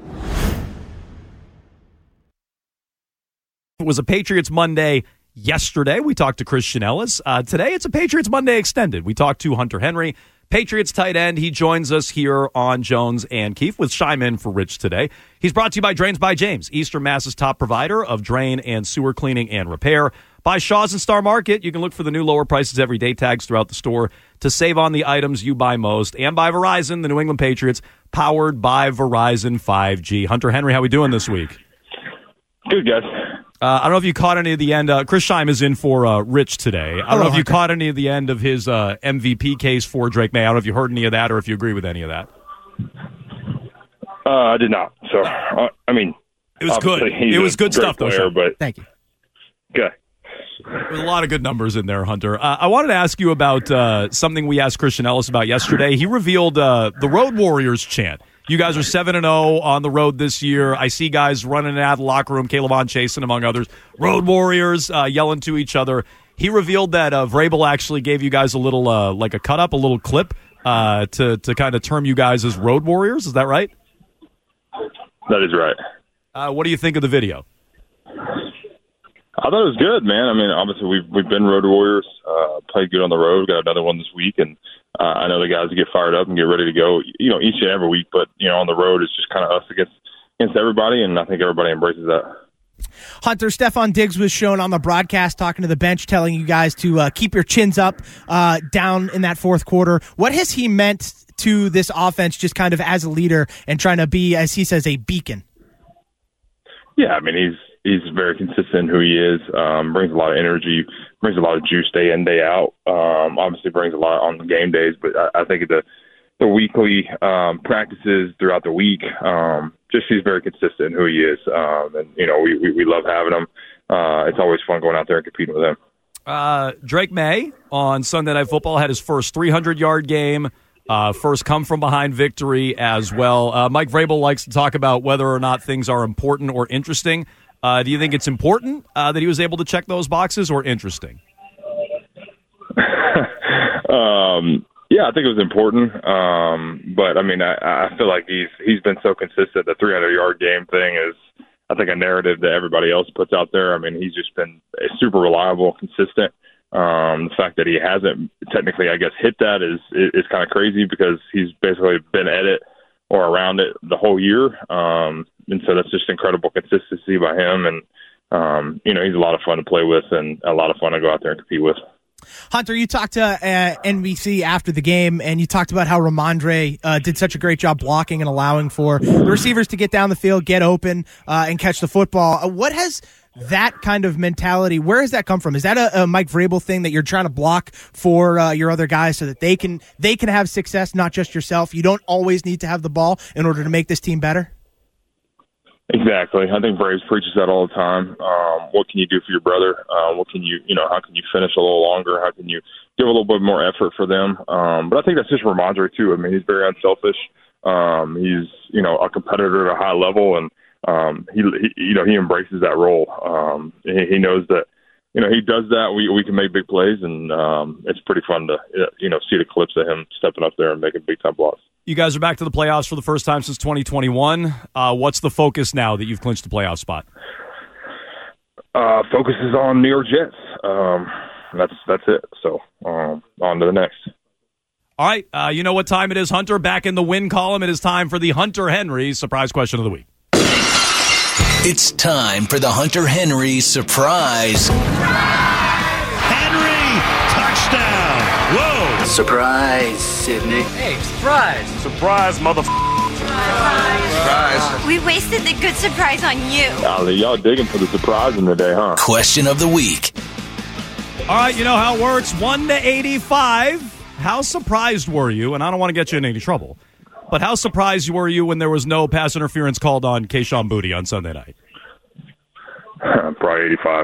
It was a Patriots Monday yesterday. We talked to Christian Ellis. Uh, today, it's a Patriots Monday extended. We talked to Hunter Henry, Patriots tight end. He joins us here on Jones and Keefe with Chime In for Rich today. He's brought to you by Drains by James, Eastern Mass's top provider of drain and sewer cleaning and repair. By Shaw's and Star Market, you can look for the new lower prices every day tags throughout the store to save on the items you buy most. And by Verizon, the New England Patriots, powered by Verizon five G. Hunter Henry, how we doing this week? Good, guys. Uh, I don't know if you caught any of the end. Uh, Chris Scheim is in for uh, Rich today. I don't Hello, know if you Hunter. caught any of the end of his uh, M V P case for Drake May. I don't know if you heard any of that or if you agree with any of that. Uh, I did not. So, uh, I mean, It was good. obviously he's It was a good great stuff, though, player, Scheim. but Thank you. okay. There's a lot of good numbers in there, Hunter. Uh, I wanted to ask you about uh, something we asked Christian Ellis about yesterday. He revealed uh, the Road Warriors chant. You guys are seven and oh on the road this year. I see guys running out of the locker room, Caleb Chasen, among others. Road Warriors uh, yelling to each other. He revealed that uh, Vrabel actually gave you guys a little, uh, like a cut-up, a little clip uh, to, to kind of term you guys as Road Warriors. Is that right? That is right. Uh, what do you think of the video? I thought it was good, man. I mean, obviously we've we've been Road Warriors, uh, played good on the road, got another one this week, and uh, I know the guys get fired up and get ready to go, you know, each and every week. But you know, on the road, it's just kind of us against against everybody, and I think everybody embraces that. Hunter, Stephon Diggs was shown on the broadcast talking to the bench, telling you guys to uh, keep your chins up uh, down in that fourth quarter. What has he meant to this offense just kind of as a leader and trying to be, as he says, a beacon? Yeah, I mean, he's he's very consistent in who he is, um, brings a lot of energy, brings a lot of juice day in, day out. Um, obviously brings a lot on the game days, but I, I think the the weekly um, practices throughout the week, um, just he's very consistent in who he is. Um, and, you know, we, we, we love having him. Uh, it's always fun going out there and competing with him. Uh, Drake May on Sunday Night Football had his first three hundred yard game, uh, first come-from-behind victory as well. Uh, Mike Vrabel likes to talk about whether or not things are important or interesting. Uh, do you think it's important uh, that he was able to check those boxes, or interesting? um Yeah, I think it was important, um, but I mean, I, I feel like he's he's been so consistent. The three hundred yard game thing is, I think, a narrative that everybody else puts out there. I mean, he's just been super reliable, consistent. Um, the fact that he hasn't technically, I guess, hit that is is kind of crazy because he's basically been at it or around it the whole year, um, and so that's just incredible consistency by him. And um, you know, he's a lot of fun to play with and a lot of fun to go out there and compete with. Hunter, you talked to uh, N B C after the game, and you talked about how Ramondre uh, did such a great job blocking and allowing for the receivers to get down the field, get open, uh, and catch the football. Uh, what has that kind of mentality, where has that come from? Is that a, a Mike Vrabel thing that you're trying to block for uh, your other guys so that they can they can have success, not just yourself? You don't always need to have the ball in order to make this team better? Exactly. I think Braves preaches that all the time. Um, what can you do for your brother? Uh, what can you, you know, how can you finish a little longer? How can you give a little bit more effort for them? Um, but I think that's just Ramondre too. I mean, he's very unselfish. Um, he's, you know, a competitor at a high level, and um, he, he, you know, he embraces that role. Um, he, he knows that, you know, he does that. We we can make big plays, and um, it's pretty fun to, you know, see the clips of him stepping up there and making big time blocks. You guys are back to the playoffs for the first time since twenty twenty-one. Uh, what's the focus now that you've clinched the playoff spot? Uh, focus is on New York Jets. Um, that's that's it. So um, on to the next. All right. Uh, you know what time it is, Hunter? Back in the win column, it is time for the Hunter Henry surprise question of the week. It's time for the Hunter Henry surprise. Henry, touchdown. Whoa. Surprise, Sydney. Hey, surprise. Surprise, motherfucker. Surprise. We wasted the good surprise on you. Golly, y'all digging for the surprising today, huh? Question of the week. All right, you know how it works. one to eighty-five. How surprised were you? And I don't want to get you in any trouble, but how surprised were you when there was no pass interference called on Kayshon Boutte on Sunday night? Probably eighty-five.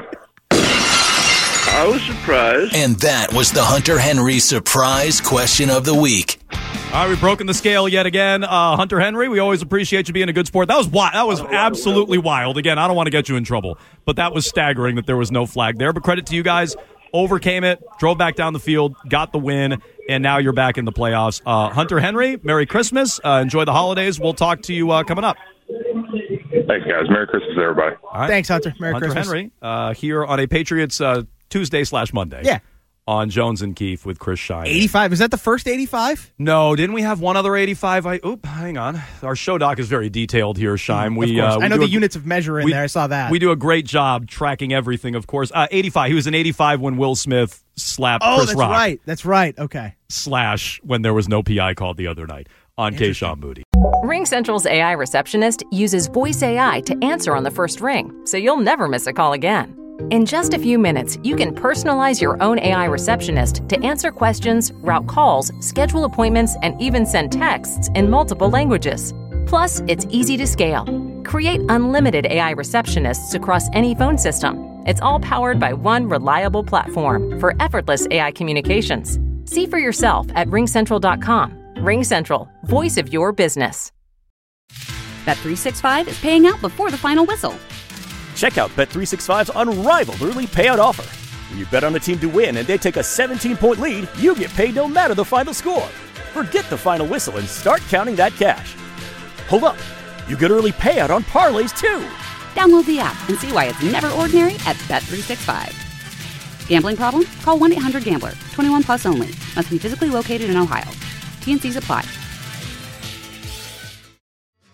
I was surprised. And that was the Hunter Henry surprise question of the week. All right, we've broken the scale yet again. Uh, Hunter Henry, we always appreciate you being a good sport. That was wild. That was absolutely wild. Again, I don't want to get you in trouble, but that was staggering that there was no flag there. But credit to you guys. Overcame it, drove back down the field, got the win, and now you're back in the playoffs. Uh, Hunter Henry, Merry Christmas. Uh, enjoy the holidays. We'll talk to you uh, coming up. Thanks, guys. Merry Christmas, everybody. All right. Thanks, Hunter. Merry Hunter Christmas. Henry uh, here on a Patriots uh, Tuesday slash Monday. Yeah. On Jones and Keefe with Chris Shine. eighty-five. Is that the first eighty-five? No, didn't we have one other eighty-five? I oop, hang on. Our show doc is very detailed here, Shine. We, of course. uh, we I know the a, units of measure in we, there. I saw that. We do a great job tracking everything, of course. Uh, eighty-five. He was an eighty-five when Will Smith slapped oh, Chris that's Rock. right. That's right. Okay. Slash when there was no P I called the other night on Kayshon Boutte. RingCentral's A I receptionist uses voice A I to answer on the first ring, so you'll never miss a call again. In just a few minutes, you can personalize your own A I receptionist to answer questions, route calls, schedule appointments, and even send texts in multiple languages. Plus, it's easy to scale. Create unlimited A I receptionists across any phone system. It's all powered by one reliable platform for effortless A I communications. See for yourself at ring central dot com. RingCentral, voice of your business. Bet three sixty-five is paying out before the final whistle. Check out Bet three sixty-five's unrivaled early payout offer. When you bet on a team to win and they take a seventeen-point lead, you get paid no matter the final score. Forget the final whistle and start counting that cash. Hold up. You get early payout on parlays, too. Download the app and see why it's never ordinary at Bet three sixty-five. Gambling problem? Call one eight hundred gambler. twenty-one plus only. Must be physically located in Ohio. T and C's apply.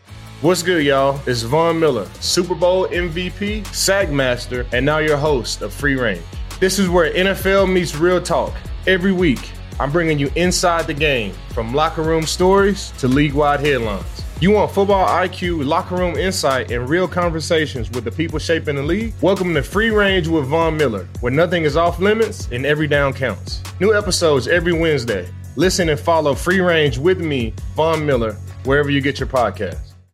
What's good, y'all? It's Von Miller, Super Bowl M V P, Sack Master, and now your host of Free Range. This is where N F L meets real talk. Every week, I'm bringing you inside the game, from locker room stories to league-wide headlines. You want football I Q, locker room insight, and real conversations with the people shaping the league? Welcome to Free Range with Von Miller, where nothing is off limits and every down counts. New episodes every Wednesday. Listen and follow Free Range with me, Von Miller, wherever you get your podcasts.